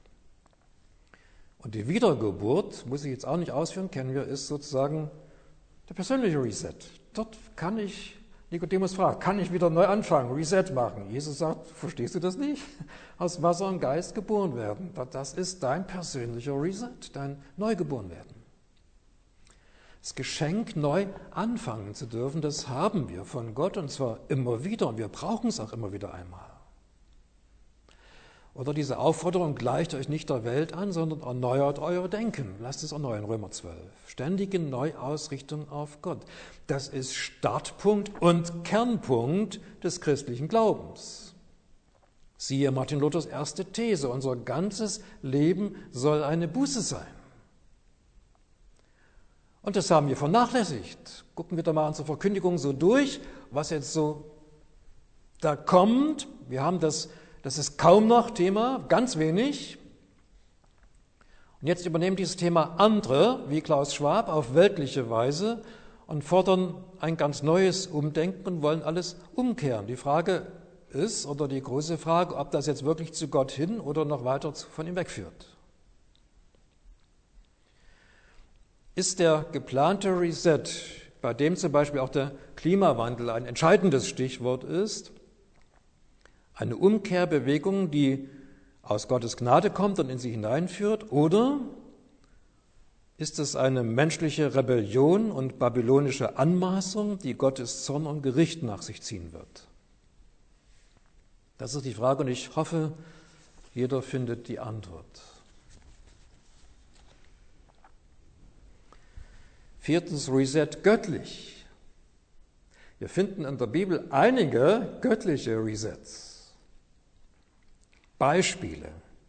Und die Wiedergeburt, muss ich jetzt auch nicht ausführen, kennen wir, ist sozusagen der persönliche Reset. Dort kann ich, Nikodemus fragt, kann ich wieder neu anfangen, Reset machen? Jesus sagt, verstehst du das nicht? Aus Wasser und Geist geboren werden. Das ist dein persönlicher Reset, dein Neugeborenwerden. Das Geschenk, neu anfangen zu dürfen, das haben wir von Gott und zwar immer wieder und wir brauchen es auch immer wieder einmal. Oder diese Aufforderung, gleicht euch nicht der Welt an, sondern erneuert euer Denken. Lasst es erneuern, Römer zwölf. Ständige Neuausrichtung auf Gott. Das ist Startpunkt und Kernpunkt des christlichen Glaubens. Siehe Martin Luthers erste These, unser ganzes Leben soll eine Buße sein. Und das haben wir vernachlässigt. Gucken wir da mal unsere Verkündigung so durch, was jetzt so da kommt. Wir haben das Das ist kaum noch Thema, ganz wenig. Und jetzt übernehmen dieses Thema andere, wie Klaus Schwab, auf weltliche Weise und fordern ein ganz neues Umdenken und wollen alles umkehren. Die Frage ist, oder die große Frage, ob das jetzt wirklich zu Gott hin oder noch weiter von ihm wegführt. Ist der geplante Reset, bei dem zum Beispiel auch der Klimawandel ein entscheidendes Stichwort ist, eine Umkehrbewegung, die aus Gottes Gnade kommt und in sie hineinführt? Oder ist es eine menschliche Rebellion und babylonische Anmaßung, die Gottes Zorn und Gericht nach sich ziehen wird? Das ist die Frage und ich hoffe, jeder findet die Antwort. Viertens, Reset göttlich. Wir finden in der Bibel einige göttliche Resets. Beispiele.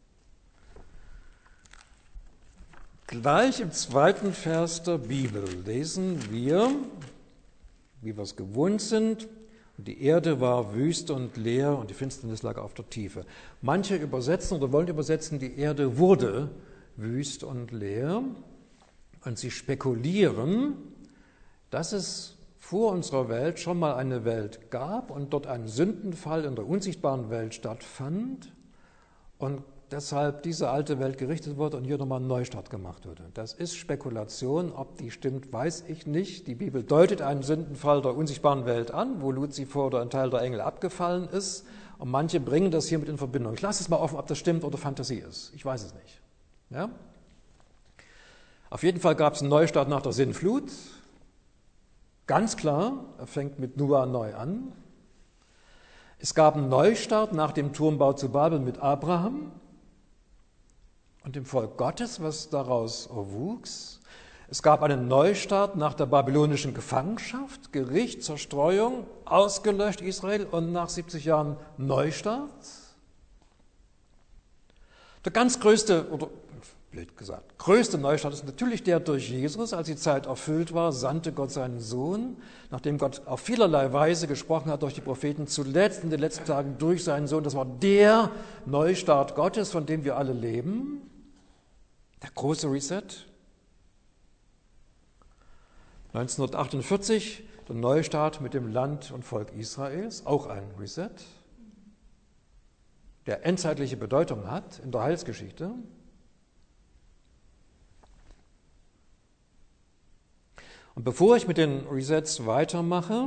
Gleich im zweiten Vers der Bibel lesen wir, wie wir es gewohnt sind, und die Erde war wüst und leer und die Finsternis lag auf der Tiefe. Manche übersetzen oder wollen übersetzen, die Erde wurde wüst und leer und sie spekulieren, dass es vor unserer Welt schon mal eine Welt gab und dort ein Sündenfall in der unsichtbaren Welt stattfand und deshalb diese alte Welt gerichtet wurde und hier nochmal ein Neustart gemacht wurde. Das ist Spekulation, ob die stimmt, weiß ich nicht. Die Bibel deutet einen Sündenfall der unsichtbaren Welt an, wo Luzifer oder ein Teil der Engel abgefallen ist und manche bringen das hier mit in Verbindung. Ich lasse es mal offen, ob das stimmt oder Fantasie ist. Ich weiß es nicht. Ja? Auf jeden Fall gab es einen Neustart nach der Sintflut. Ganz klar, er fängt mit Noah neu an. Es gab einen Neustart nach dem Turmbau zu Babel mit Abraham und dem Volk Gottes, was daraus erwuchs. Es gab einen Neustart nach der babylonischen Gefangenschaft, Gericht, Zerstreuung, ausgelöscht Israel und nach siebzig Jahren Neustart. Der ganz größte, oder blöd gesagt, größte Neustart ist natürlich der durch Jesus. Als die Zeit erfüllt war, sandte Gott seinen Sohn, nachdem Gott auf vielerlei Weise gesprochen hat durch die Propheten, zuletzt in den letzten Tagen durch seinen Sohn. Das war der Neustart Gottes, von dem wir alle leben. Der große Reset. neunzehnhundertachtundvierzig, der Neustart mit dem Land und Volk Israels, auch ein Reset, der endzeitliche Bedeutung hat in der Heilsgeschichte. Und bevor ich mit den Resets weitermache,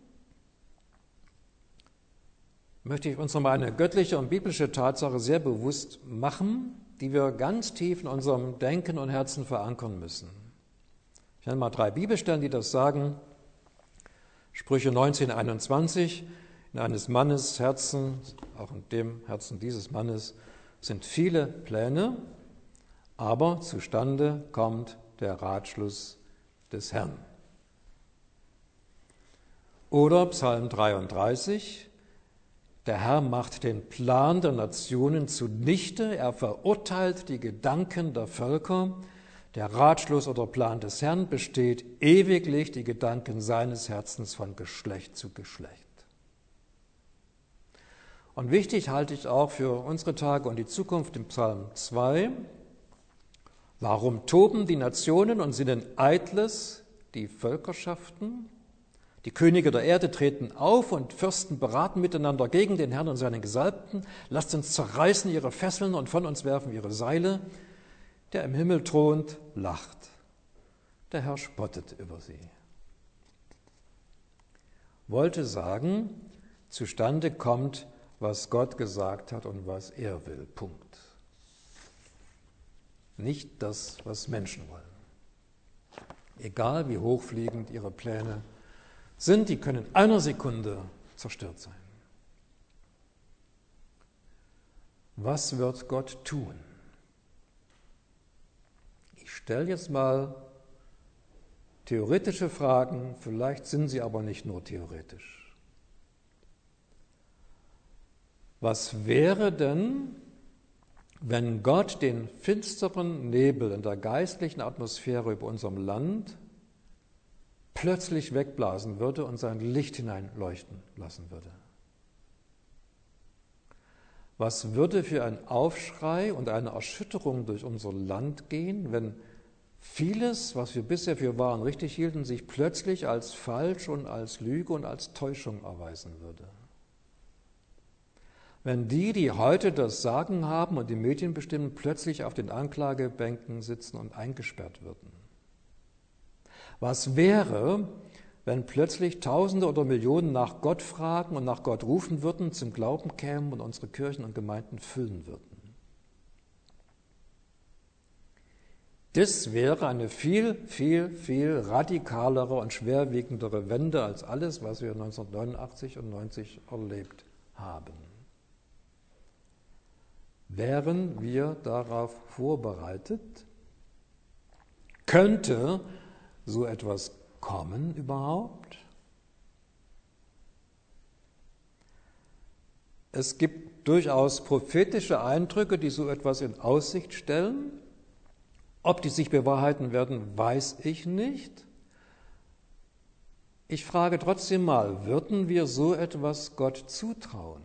möchte ich uns nochmal eine göttliche und biblische Tatsache sehr bewusst machen, die wir ganz tief in unserem Denken und Herzen verankern müssen. Ich nenne mal drei Bibelstellen, die das sagen. Sprüche neunzehn, einundzwanzig. In eines Mannes Herzen, auch in dem Herzen dieses Mannes, sind viele Pläne, aber zustande kommt der Ratschluss des Herrn. Oder Psalm dreiunddreißig, der Herr macht den Plan der Nationen zunichte, er verurteilt die Gedanken der Völker, der Ratschluss oder Plan des Herrn besteht ewiglich die Gedanken seines Herzens von Geschlecht zu Geschlecht. Und wichtig halte ich auch für unsere Tage und die Zukunft im Psalm zwei, warum toben die Nationen und sinnen Eitles, die Völkerschaften? Die Könige der Erde treten auf und Fürsten beraten miteinander gegen den Herrn und seinen Gesalbten. Lasst uns zerreißen ihre Fesseln und von uns werfen ihre Seile. Der im Himmel thront, lacht. Der Herr spottet über sie. Wollte sagen, zustande kommt, was Gott gesagt hat und was er will. Punkt. Nicht das, was Menschen wollen. Egal wie hochfliegend ihre Pläne sind, die können in einer Sekunde zerstört sein. Was wird Gott tun? Ich stelle jetzt mal theoretische Fragen, vielleicht sind sie aber nicht nur theoretisch. Was wäre denn, wenn Gott den finsteren Nebel in der geistlichen Atmosphäre über unserem Land plötzlich wegblasen würde und sein Licht hineinleuchten lassen würde? Was würde für ein Aufschrei und eine Erschütterung durch unser Land gehen, wenn vieles, was wir bisher für wahr und richtig hielten, sich plötzlich als falsch und als Lüge und als Täuschung erweisen würde? Wenn die, die heute das Sagen haben und die Medien bestimmen, plötzlich auf den Anklagebänken sitzen und eingesperrt würden? Was wäre, wenn plötzlich Tausende oder Millionen nach Gott fragen und nach Gott rufen würden, zum Glauben kämen und unsere Kirchen und Gemeinden füllen würden? Das wäre eine viel, viel, viel radikalere und schwerwiegendere Wende als alles, was wir neunzehnhundertneunundachtzig und neunzig erlebt haben. Wären wir darauf vorbereitet? Könnte so etwas kommen überhaupt? Es gibt durchaus prophetische Eindrücke, die so etwas in Aussicht stellen. Ob die sich bewahrheiten werden, weiß ich nicht. Ich frage trotzdem mal, würden wir so etwas Gott zutrauen?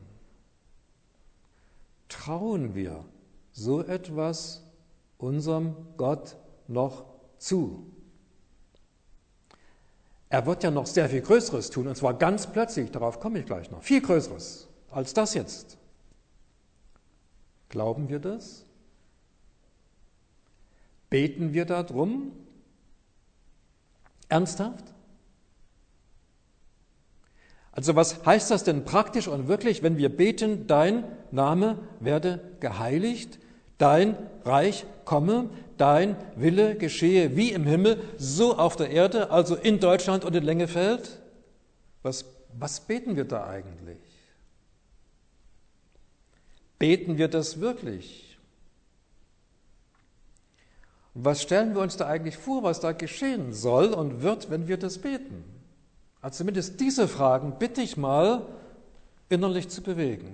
Trauen wir so etwas unserem Gott noch zu? Er wird ja noch sehr viel Größeres tun, und zwar ganz plötzlich, darauf komme ich gleich noch, viel Größeres als das jetzt. Glauben wir das? Beten wir darum? Ernsthaft? Also was heißt das denn praktisch und wirklich, wenn wir beten, dein Name werde geheiligt, dein Reich komme, dein Wille geschehe wie im Himmel, so auf der Erde, also in Deutschland und in Lengefeld? Was, was beten wir da eigentlich? Beten wir das wirklich? Und was stellen wir uns da eigentlich vor, was da geschehen soll und wird, wenn wir das beten? Also zumindest diese Fragen bitte ich mal innerlich zu bewegen.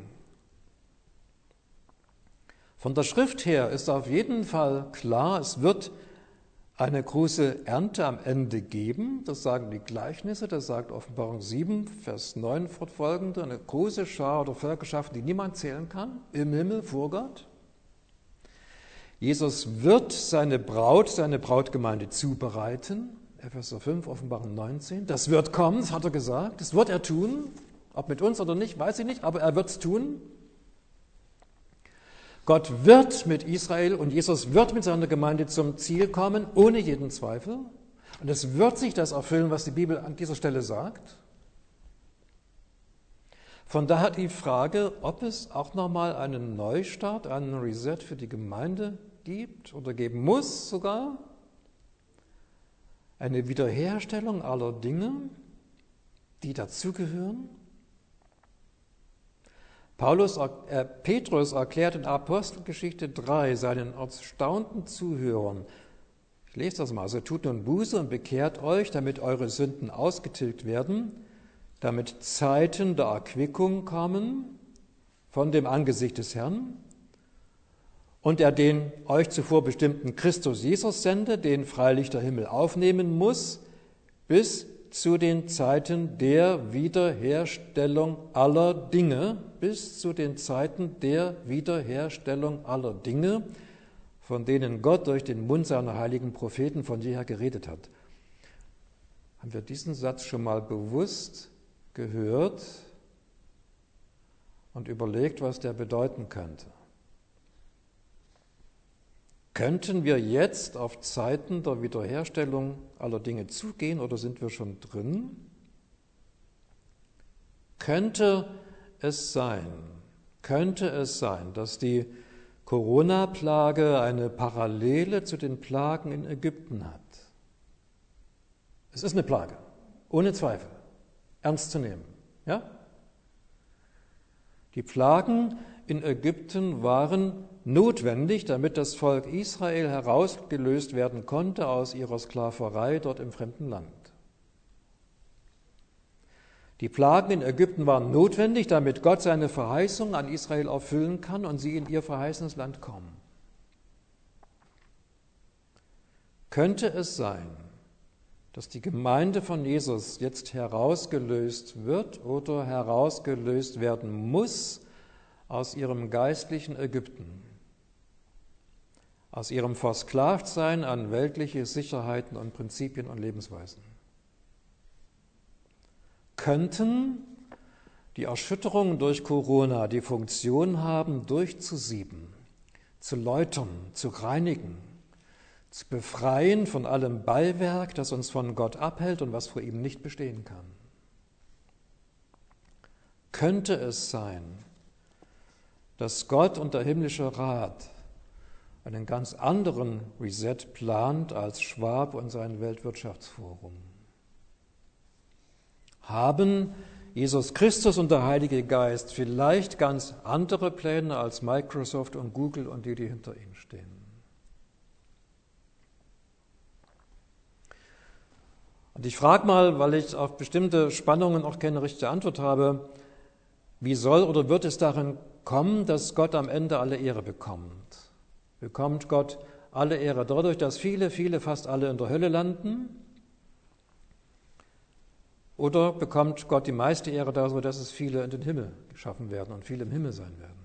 Von der Schrift her ist auf jeden Fall klar, es wird eine große Ernte am Ende geben. Das sagen die Gleichnisse, das sagt Offenbarung sieben, Vers neun fortfolgende. Eine große Schar oder Völkerschaft, die niemand zählen kann, im Himmel vor Gott. Jesus wird seine Braut, seine Brautgemeinde zubereiten. Epheser fünf, Offenbarung neunzehn. Das wird kommen, das hat er gesagt. Das wird er tun. Ob mit uns oder nicht, weiß ich nicht, aber er wird es tun. Gott wird mit Israel und Jesus wird mit seiner Gemeinde zum Ziel kommen, ohne jeden Zweifel. Und es wird sich das erfüllen, was die Bibel an dieser Stelle sagt. Von daher die Frage, ob es auch nochmal einen Neustart, einen Reset für die Gemeinde gibt oder geben muss sogar. Eine Wiederherstellung aller Dinge, die dazugehören. Paulus, äh, Petrus erklärt in Apostelgeschichte drei seinen erstaunten Zuhörern, ich lese das mal, also tut nun Buße und bekehrt euch, damit eure Sünden ausgetilgt werden, damit Zeiten der Erquickung kommen von dem Angesicht des Herrn und er den euch zuvor bestimmten Christus Jesus sende, den freilich der Himmel aufnehmen muss, bis zu den Zeiten der Wiederherstellung aller Dinge, bis zu den Zeiten der Wiederherstellung aller Dinge, von denen Gott durch den Mund seiner heiligen Propheten von jeher geredet hat. Haben wir diesen Satz schon mal bewusst gehört und überlegt, was der bedeuten könnte? Könnten wir jetzt auf Zeiten der Wiederherstellung aller Dinge zugehen oder sind wir schon drin? Könnte es sein, könnte es sein, dass die Corona-Plage eine Parallele zu den Plagen in Ägypten hat? Es ist eine Plage, ohne Zweifel, ernst zu nehmen. Ja? Die Plagen in Ägypten waren notwendig, damit das Volk Israel herausgelöst werden konnte aus ihrer Sklaverei dort im fremden Land. Die Plagen in Ägypten waren notwendig, damit Gott seine Verheißung an Israel erfüllen kann und sie in ihr verheißenes Land kommen. Könnte es sein, dass die Gemeinde von Jesus jetzt herausgelöst wird oder herausgelöst werden muss aus ihrem geistlichen Ägypten, aus ihrem Versklavtsein an weltliche Sicherheiten und Prinzipien und Lebensweisen? Könnten die Erschütterungen durch Corona die Funktion haben, durchzusieben, zu läutern, zu reinigen, zu befreien von allem Beiwerk, das uns von Gott abhält und was vor ihm nicht bestehen kann? Könnte es sein, dass Gott und der himmlische Rat einen ganz anderen Reset plant als Schwab und sein Weltwirtschaftsforum? Haben Jesus Christus und der Heilige Geist vielleicht ganz andere Pläne als Microsoft und Google und die, die hinter ihnen stehen? Und ich frage mal, weil ich auf bestimmte Spannungen auch keine richtige Antwort habe, wie soll oder wird es darin kommen, dass Gott am Ende alle Ehre bekommt? Bekommt Gott alle Ehre dadurch, dass viele, viele, fast alle in der Hölle landen? Oder bekommt Gott die meiste Ehre darüber, dass es viele in den Himmel geschaffen werden und viele im Himmel sein werden?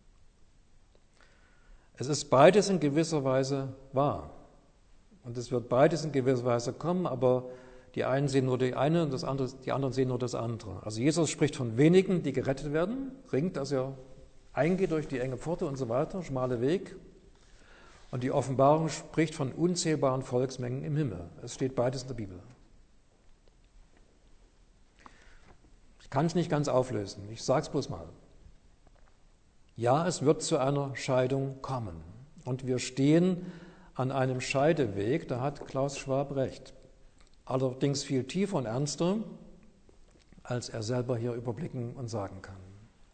Es ist beides in gewisser Weise wahr. Und es wird beides in gewisser Weise kommen, aber die einen sehen nur die eine und das andere, die anderen sehen nur das andere. Also Jesus spricht von wenigen, die gerettet werden, ringt, dass er eingeht durch die enge Pforte und so weiter, schmale Weg. Und die Offenbarung spricht von unzählbaren Volksmengen im Himmel. Es steht beides in der Bibel. Ich kann es nicht ganz auflösen, ich sage es bloß mal. Ja, es wird zu einer Scheidung kommen. Und wir stehen an einem Scheideweg, da hat Klaus Schwab recht. Allerdings viel tiefer und ernster, als er selber hier überblicken und sagen kann.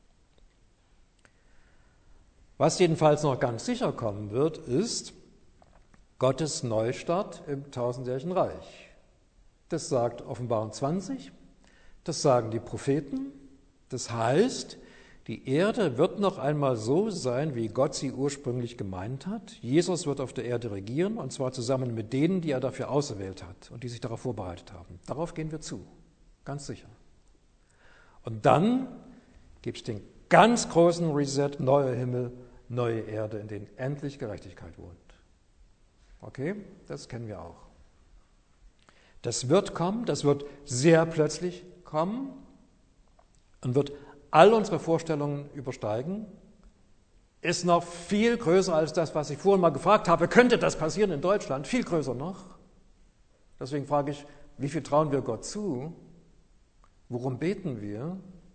Was jedenfalls noch ganz sicher kommen wird, ist Gottes Neustart im tausendjährigen Reich. Das sagt Offenbarung zwanzig, das sagen die Propheten. Das heißt, die Erde wird noch einmal so sein, wie Gott sie ursprünglich gemeint hat. Jesus wird auf der Erde regieren, und zwar zusammen mit denen, die er dafür auserwählt hat und die sich darauf vorbereitet haben. Darauf gehen wir zu, ganz sicher. Und dann gibt es den ganz großen Reset, neuer Himmel, neue Erde, in denen endlich Gerechtigkeit wohnt. Okay, das kennen wir auch. Das wird kommen, das wird sehr plötzlich kommen und wird all unsere Vorstellungen übersteigen, ist noch viel größer als das, was ich vorhin mal gefragt habe. Könnte das passieren in Deutschland? Viel größer noch. Deswegen frage ich, wie viel trauen wir Gott zu? Worum beten wir?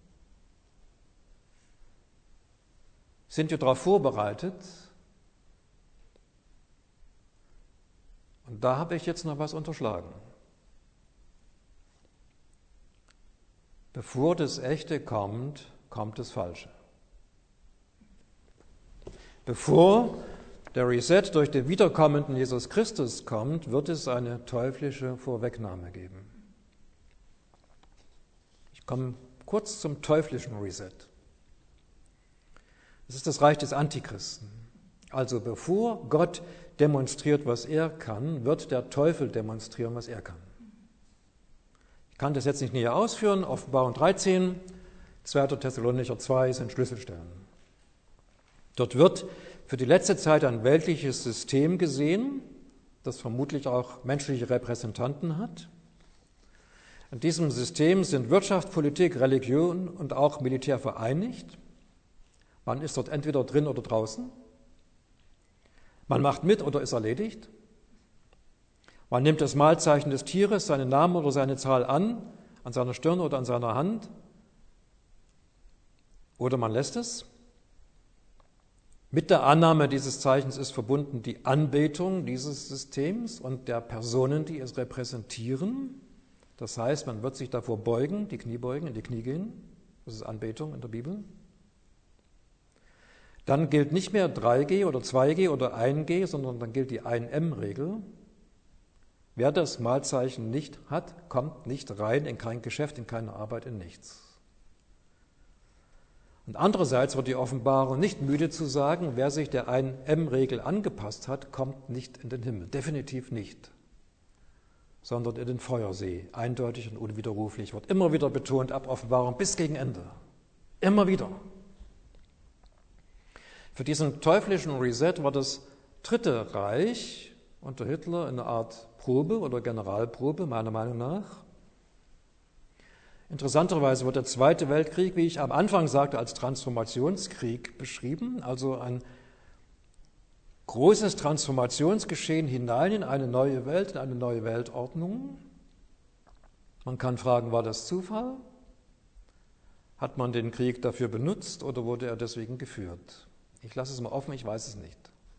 Sind wir darauf vorbereitet? Und da habe ich jetzt noch was unterschlagen. Bevor das Echte kommt, kommt das Falsche. Bevor der Reset durch den wiederkommenden Jesus Christus kommt, wird es eine teuflische Vorwegnahme geben. Ich komme kurz zum teuflischen Reset. Es ist das Reich des Antichristen. Also bevor Gott demonstriert, was er kann, wird der Teufel demonstrieren, was er kann. Ich kann das jetzt nicht näher ausführen. Offenbarung dreizehn, zweiter Thessalonicher zwei sind Schlüsselstellen. Dort wird für die letzte Zeit ein weltliches System gesehen, das vermutlich auch menschliche Repräsentanten hat. In diesem System sind Wirtschaft, Politik, Religion und auch Militär vereinigt. Man ist dort entweder drin oder draußen. Man macht mit oder ist erledigt. Man nimmt das Malzeichen des Tieres, seinen Namen oder seine Zahl an, an seiner Stirn oder an seiner Hand. Oder man lässt es. Mit der Annahme dieses Zeichens ist verbunden die Anbetung dieses Systems und der Personen, die es repräsentieren. Das heißt, man wird sich davor beugen, die Knie beugen, in die Knie gehen. Das ist Anbetung in der Bibel. Dann gilt nicht mehr drei G oder zwei G oder ein G, sondern dann gilt die ein M Regel. Wer das Malzeichen nicht hat, kommt nicht rein in kein Geschäft, in keine Arbeit, in nichts. Und andererseits wird die Offenbarung nicht müde zu sagen, wer sich der ein M Regel angepasst hat, kommt nicht in den Himmel. Definitiv nicht. Sondern in den Feuersee. Eindeutig und unwiderruflich. Wird immer wieder betont ab Offenbarung bis gegen Ende. Immer wieder. Für diesen teuflischen Reset war das Dritte Reich unter Hitler eine Art Probe oder Generalprobe, meiner Meinung nach. Interessanterweise wird der Zweite Weltkrieg, wie ich am Anfang sagte, als Transformationskrieg beschrieben, also ein großes Transformationsgeschehen hinein in eine neue Welt, in eine neue Weltordnung. Man kann fragen, war das Zufall? Hat man den Krieg dafür benutzt oder wurde er deswegen geführt? Ich lasse es mal offen, ich weiß es nicht.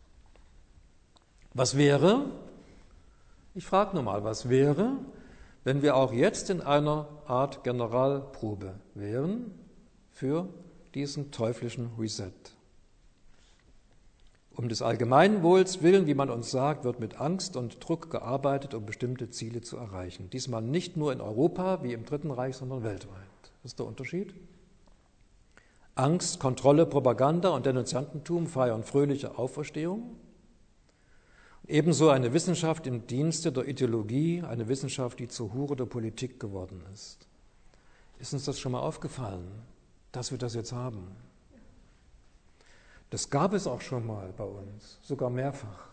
Was wäre, ich frage nur mal, was wäre, wenn wir auch jetzt in einer Art Generalprobe wären für diesen teuflischen Reset? Um des Allgemeinwohls willen, wie man uns sagt, wird mit Angst und Druck gearbeitet, um bestimmte Ziele zu erreichen. Diesmal nicht nur in Europa wie im Dritten Reich, sondern weltweit. Das ist der Unterschied. Angst, Kontrolle, Propaganda und Denunziantentum feiern fröhliche Auferstehung. Ebenso eine Wissenschaft im Dienste der Ideologie, eine Wissenschaft, die zur Hure der Politik geworden ist. Ist uns das schon mal aufgefallen, dass wir das jetzt haben? Das gab es auch schon mal bei uns, sogar mehrfach.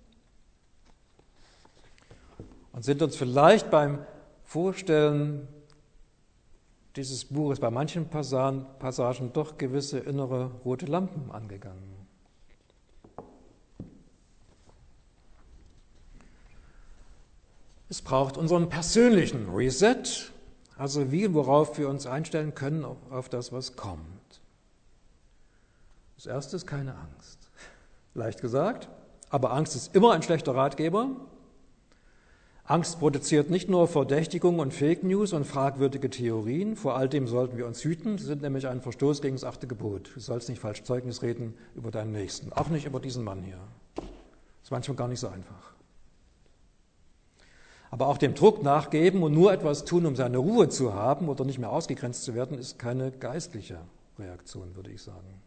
Und sind uns vielleicht beim Vorstellen dieses Buches bei manchen Passagen doch gewisse innere rote Lampen angegangen. Es braucht unseren persönlichen Reset, also wie und worauf wir uns einstellen können auf das, was kommt. Das Erste ist keine Angst. Leicht gesagt, aber Angst ist immer ein schlechter Ratgeber. Angst produziert nicht nur Verdächtigung und Fake News und fragwürdige Theorien. Vor all dem sollten wir uns hüten. Sie sind nämlich ein Verstoß gegen das achte Gebot. Du sollst nicht falsch Zeugnis reden über deinen Nächsten, auch nicht über diesen Mann hier. Das ist manchmal gar nicht so einfach. Aber auch dem Druck nachgeben und nur etwas tun, um seine Ruhe zu haben oder nicht mehr ausgegrenzt zu werden, ist keine geistliche Reaktion, würde ich sagen.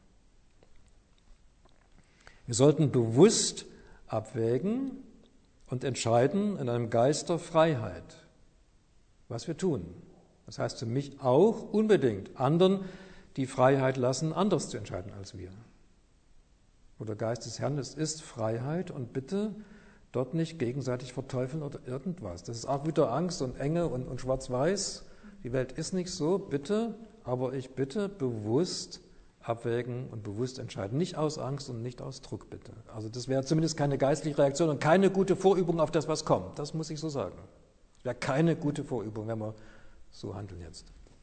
Wir sollten bewusst abwägen und entscheiden in einem Geist der Freiheit, was wir tun. Das heißt für mich auch unbedingt anderen die Freiheit lassen, anders zu entscheiden als wir. Wo der Geist des Herrn ist, ist Freiheit und bitte dort nicht gegenseitig verteufeln oder irgendwas. Das ist auch wieder Angst und Enge und, und Schwarz-Weiß. Die Welt ist nicht so, bitte, aber ich bitte bewusst abwägen und bewusst entscheiden. Nicht aus Angst und nicht aus Druck, bitte. Also das wäre zumindest keine geistliche Reaktion und keine gute Vorübung auf das, was kommt. Das muss ich so sagen. Das wäre keine gute Vorübung, wenn wir so handeln jetzt.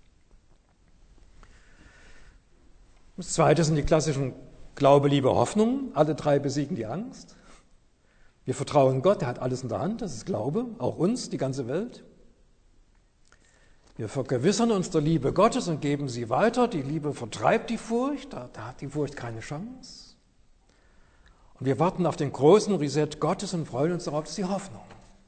Das Zweite sind die klassischen Glaube, Liebe, Hoffnung. Alle drei besiegen die Angst. Wir vertrauen Gott, er hat alles in der Hand, das ist Glaube, auch uns, die ganze Welt. Wir vergewissern uns der Liebe Gottes und geben sie weiter. Die Liebe vertreibt die Furcht, da, da hat die Furcht keine Chance. Und wir warten auf den großen Reset Gottes und freuen uns darauf, das ist die Hoffnung.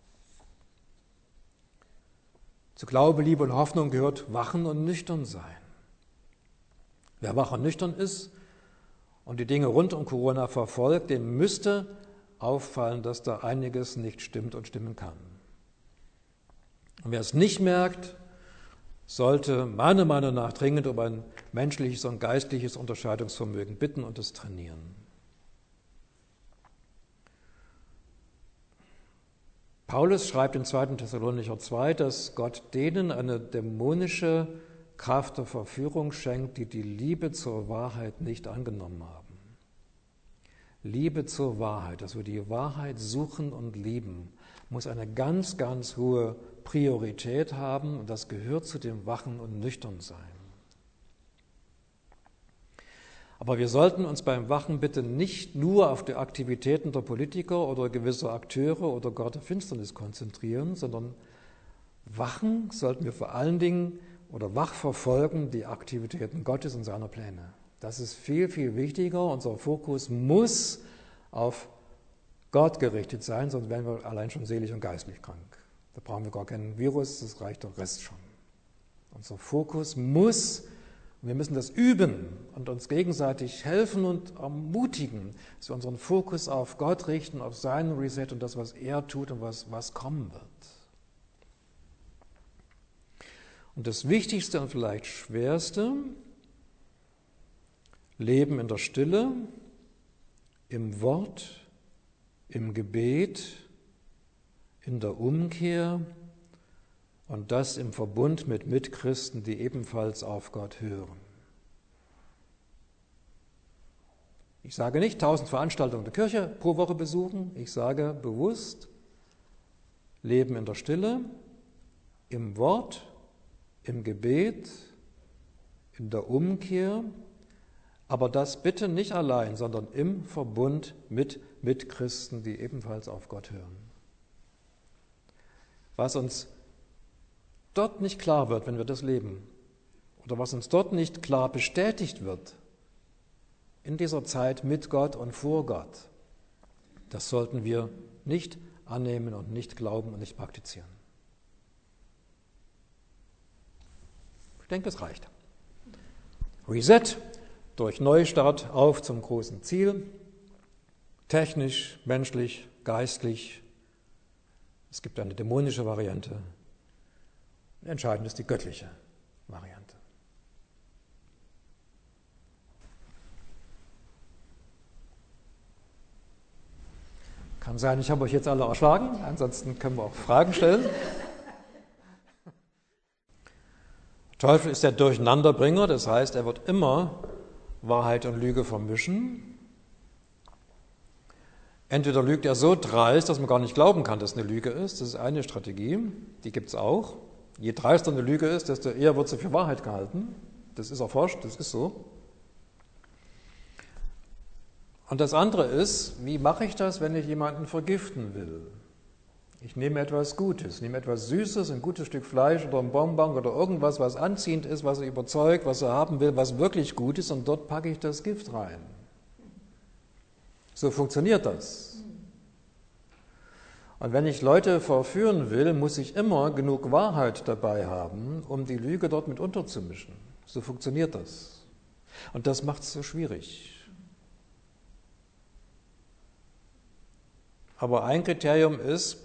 Zu Glaube, Liebe und Hoffnung gehört Wachen und Nüchtern sein. Wer wach und nüchtern ist und die Dinge rund um Corona verfolgt, dem müsste auffallen, dass da einiges nicht stimmt und stimmen kann. Und wer es nicht merkt, sollte meiner Meinung nach dringend um ein menschliches und geistliches Unterscheidungsvermögen bitten und es trainieren. Paulus schreibt in zweiten Thessalonicher zwei, dass Gott denen eine dämonische Kraft der Verführung schenkt, die die Liebe zur Wahrheit nicht angenommen haben. Liebe zur Wahrheit, dass wir die Wahrheit suchen und lieben, muss eine ganz, ganz hohe Priorität haben und das gehört zu dem Wachen und Nüchternsein. Aber wir sollten uns beim Wachen bitte nicht nur auf die Aktivitäten der Politiker oder gewisser Akteure oder Gott der Finsternis konzentrieren, sondern wachen sollten wir vor allen Dingen oder wach verfolgen die Aktivitäten Gottes und seiner Pläne. Das ist viel, viel wichtiger. Unser Fokus muss auf Gott gerichtet sein, sonst werden wir allein schon seelisch und geistlich krank. Da brauchen wir gar keinen Virus, das reicht der Rest schon. Unser Fokus muss, wir müssen das üben und uns gegenseitig helfen und ermutigen, dass wir unseren Fokus auf Gott richten, auf seinen Reset und das, was er tut und was, was kommen wird. Und das Wichtigste und vielleicht Schwerste, Leben in der Stille, im Wort, im Gebet, in der Umkehr und das im Verbund mit Mitchristen, die ebenfalls auf Gott hören. Ich sage nicht tausend Veranstaltungen der Kirche pro Woche besuchen, ich sage bewusst Leben in der Stille, im Wort, im Gebet, in der Umkehr, aber das bitte nicht allein, sondern im Verbund mit Mitchristen, die ebenfalls auf Gott hören. Was uns dort nicht klar wird, wenn wir das leben, oder was uns dort nicht klar bestätigt wird, in dieser Zeit mit Gott und vor Gott, das sollten wir nicht annehmen und nicht glauben und nicht praktizieren. Ich denke, es reicht. Reset, durch Neustart auf zum großen Ziel, technisch, menschlich, geistlich. Es gibt eine dämonische Variante. Entscheidend ist die göttliche Variante. Kann sein, ich habe euch jetzt alle erschlagen, ansonsten können wir auch Fragen stellen. Der Teufel ist der Durcheinanderbringer, das heißt, er wird immer Wahrheit und Lüge vermischen. Entweder lügt er so dreist, dass man gar nicht glauben kann, dass es eine Lüge ist. Das ist eine Strategie, die gibt es auch. Je dreister eine Lüge ist, desto eher wird sie für Wahrheit gehalten. Das ist erforscht, das ist so. Und das andere ist, wie mache ich das, wenn ich jemanden vergiften will? Ich nehme etwas Gutes, nehme etwas Süßes, ein gutes Stück Fleisch oder ein Bonbon oder irgendwas, was anziehend ist, was er überzeugt, was er haben will, was wirklich gut ist, und dort packe ich das Gift rein. So funktioniert das. Und wenn ich Leute verführen will, muss ich immer genug Wahrheit dabei haben, um die Lüge dort mit unterzumischen. So funktioniert das. Und das macht es so schwierig. Aber ein Kriterium ist,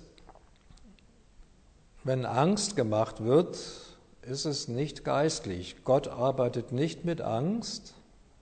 wenn Angst gemacht wird, ist es nicht geistlich. Gott arbeitet nicht mit Angst.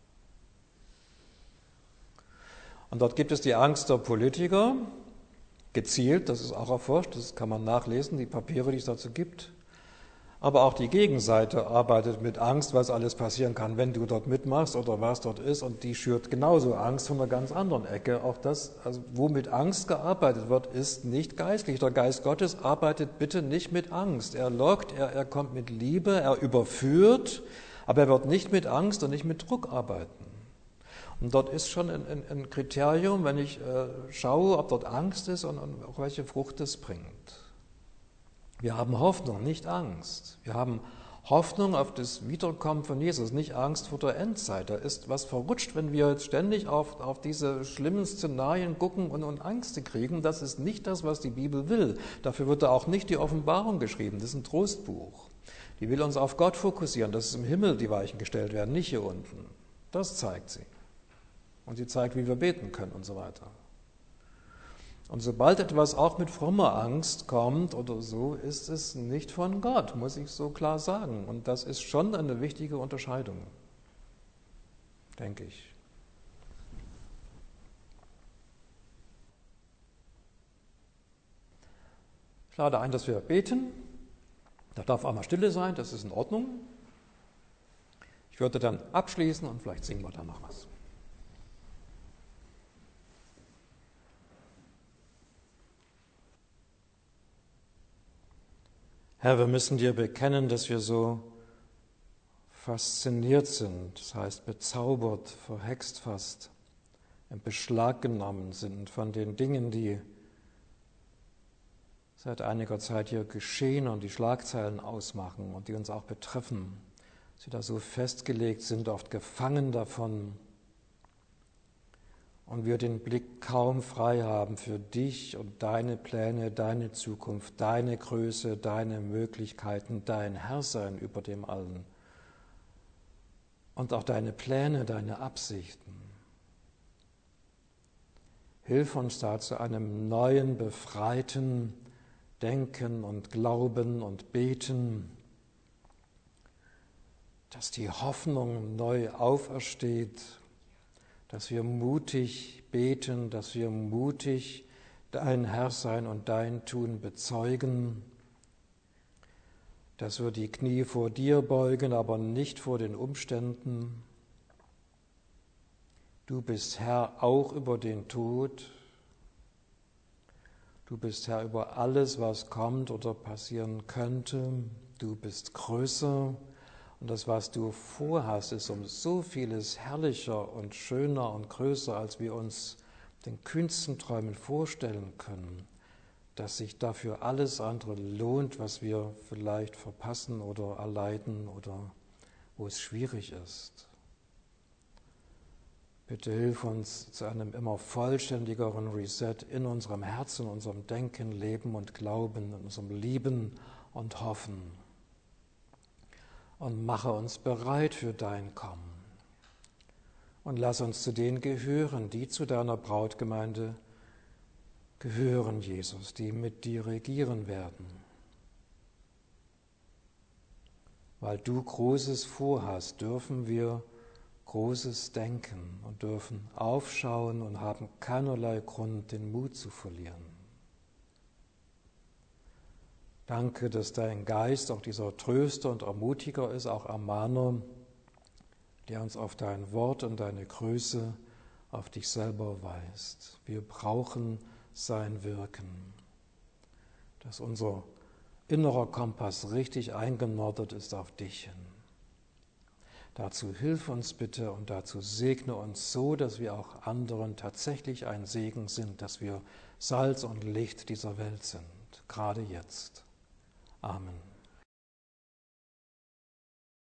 Und dort gibt es die Angst der Politiker, gezielt, das ist auch erforscht, das kann man nachlesen, die Papiere, die es dazu gibt. Aber auch die Gegenseite arbeitet mit Angst, was alles passieren kann, wenn du dort mitmachst oder was dort ist, und die schürt genauso Angst von einer ganz anderen Ecke. Auch das, also wo mit Angst gearbeitet wird, ist nicht geistlich. Der Geist Gottes arbeitet bitte nicht mit Angst. Er lockt, er, er kommt mit Liebe, er überführt, aber er wird nicht mit Angst und nicht mit Druck arbeiten. Und dort ist schon ein, ein, ein Kriterium, wenn ich äh, schaue, ob dort Angst ist und, und auch welche Frucht es bringt. Wir haben Hoffnung, nicht Angst. Wir haben Hoffnung auf das Wiederkommen von Jesus, nicht Angst vor der Endzeit. Da ist was verrutscht, wenn wir jetzt ständig auf, auf diese schlimmen Szenarien gucken und, und Ängste kriegen. Das ist nicht das, was die Bibel will. Dafür wird da auch nicht die Offenbarung geschrieben. Das ist ein Trostbuch. Die will uns auf Gott fokussieren, dass es im Himmel die Weichen gestellt werden, nicht hier unten. Das zeigt sie. Und sie zeigt, wie wir beten können und so weiter. Und sobald etwas auch mit frommer Angst kommt oder so, ist es nicht von Gott, muss ich so klar sagen. Und das ist schon eine wichtige Unterscheidung, denke ich. lade ein, dass wir beten. Da darf auch mal Stille sein, das ist in Ordnung. Ich würde dann abschließen und vielleicht singen wir dann noch was. Herr, wir müssen dir bekennen, dass wir so fasziniert sind, das heißt bezaubert, verhext fast, in Beschlag genommen sind von den Dingen, die seit einiger Zeit hier geschehen und die Schlagzeilen ausmachen und die uns auch betreffen, sie da so festgelegt sind, oft gefangen davon und wir den Blick kaum frei haben für dich und deine Pläne, deine Zukunft, deine Größe, deine Möglichkeiten, dein Herrsein über dem Allen und auch deine Pläne, deine Absichten. Hilf uns da zu einem neuen, befreiten Denken und Glauben und Beten, dass die Hoffnung neu aufersteht, dass wir mutig beten, dass wir mutig dein Herrsein und dein Tun bezeugen, dass wir die Knie vor dir beugen, aber nicht vor den Umständen. Du bist Herr auch über den Tod. Du bist Herr über alles, was kommt oder passieren könnte. Du bist größer und das, was du vorhast, ist um so vieles herrlicher und schöner und größer, als wir uns den kühnsten Träumen vorstellen können, dass sich dafür alles andere lohnt, was wir vielleicht verpassen oder erleiden oder wo es schwierig ist. Bitte hilf uns zu einem immer vollständigeren Reset in unserem Herzen, unserem Denken, Leben und Glauben, in unserem Lieben und Hoffen. Und mache uns bereit für dein Kommen. Und lass uns zu denen gehören, die zu deiner Brautgemeinde gehören, Jesus, die mit dir regieren werden. Weil du Großes vorhast, dürfen wir Großes denken und dürfen aufschauen und haben keinerlei Grund, den Mut zu verlieren. Danke, dass dein Geist auch dieser Tröster und Ermutiger ist, auch Ermahner, der uns auf dein Wort und deine Größe, auf dich selber weist. Wir brauchen sein Wirken, dass unser innerer Kompass richtig eingenordet ist auf dich hin. Dazu hilf uns bitte und dazu segne uns so, dass wir auch anderen tatsächlich ein Segen sind, dass wir Salz und Licht dieser Welt sind, gerade jetzt. Amen.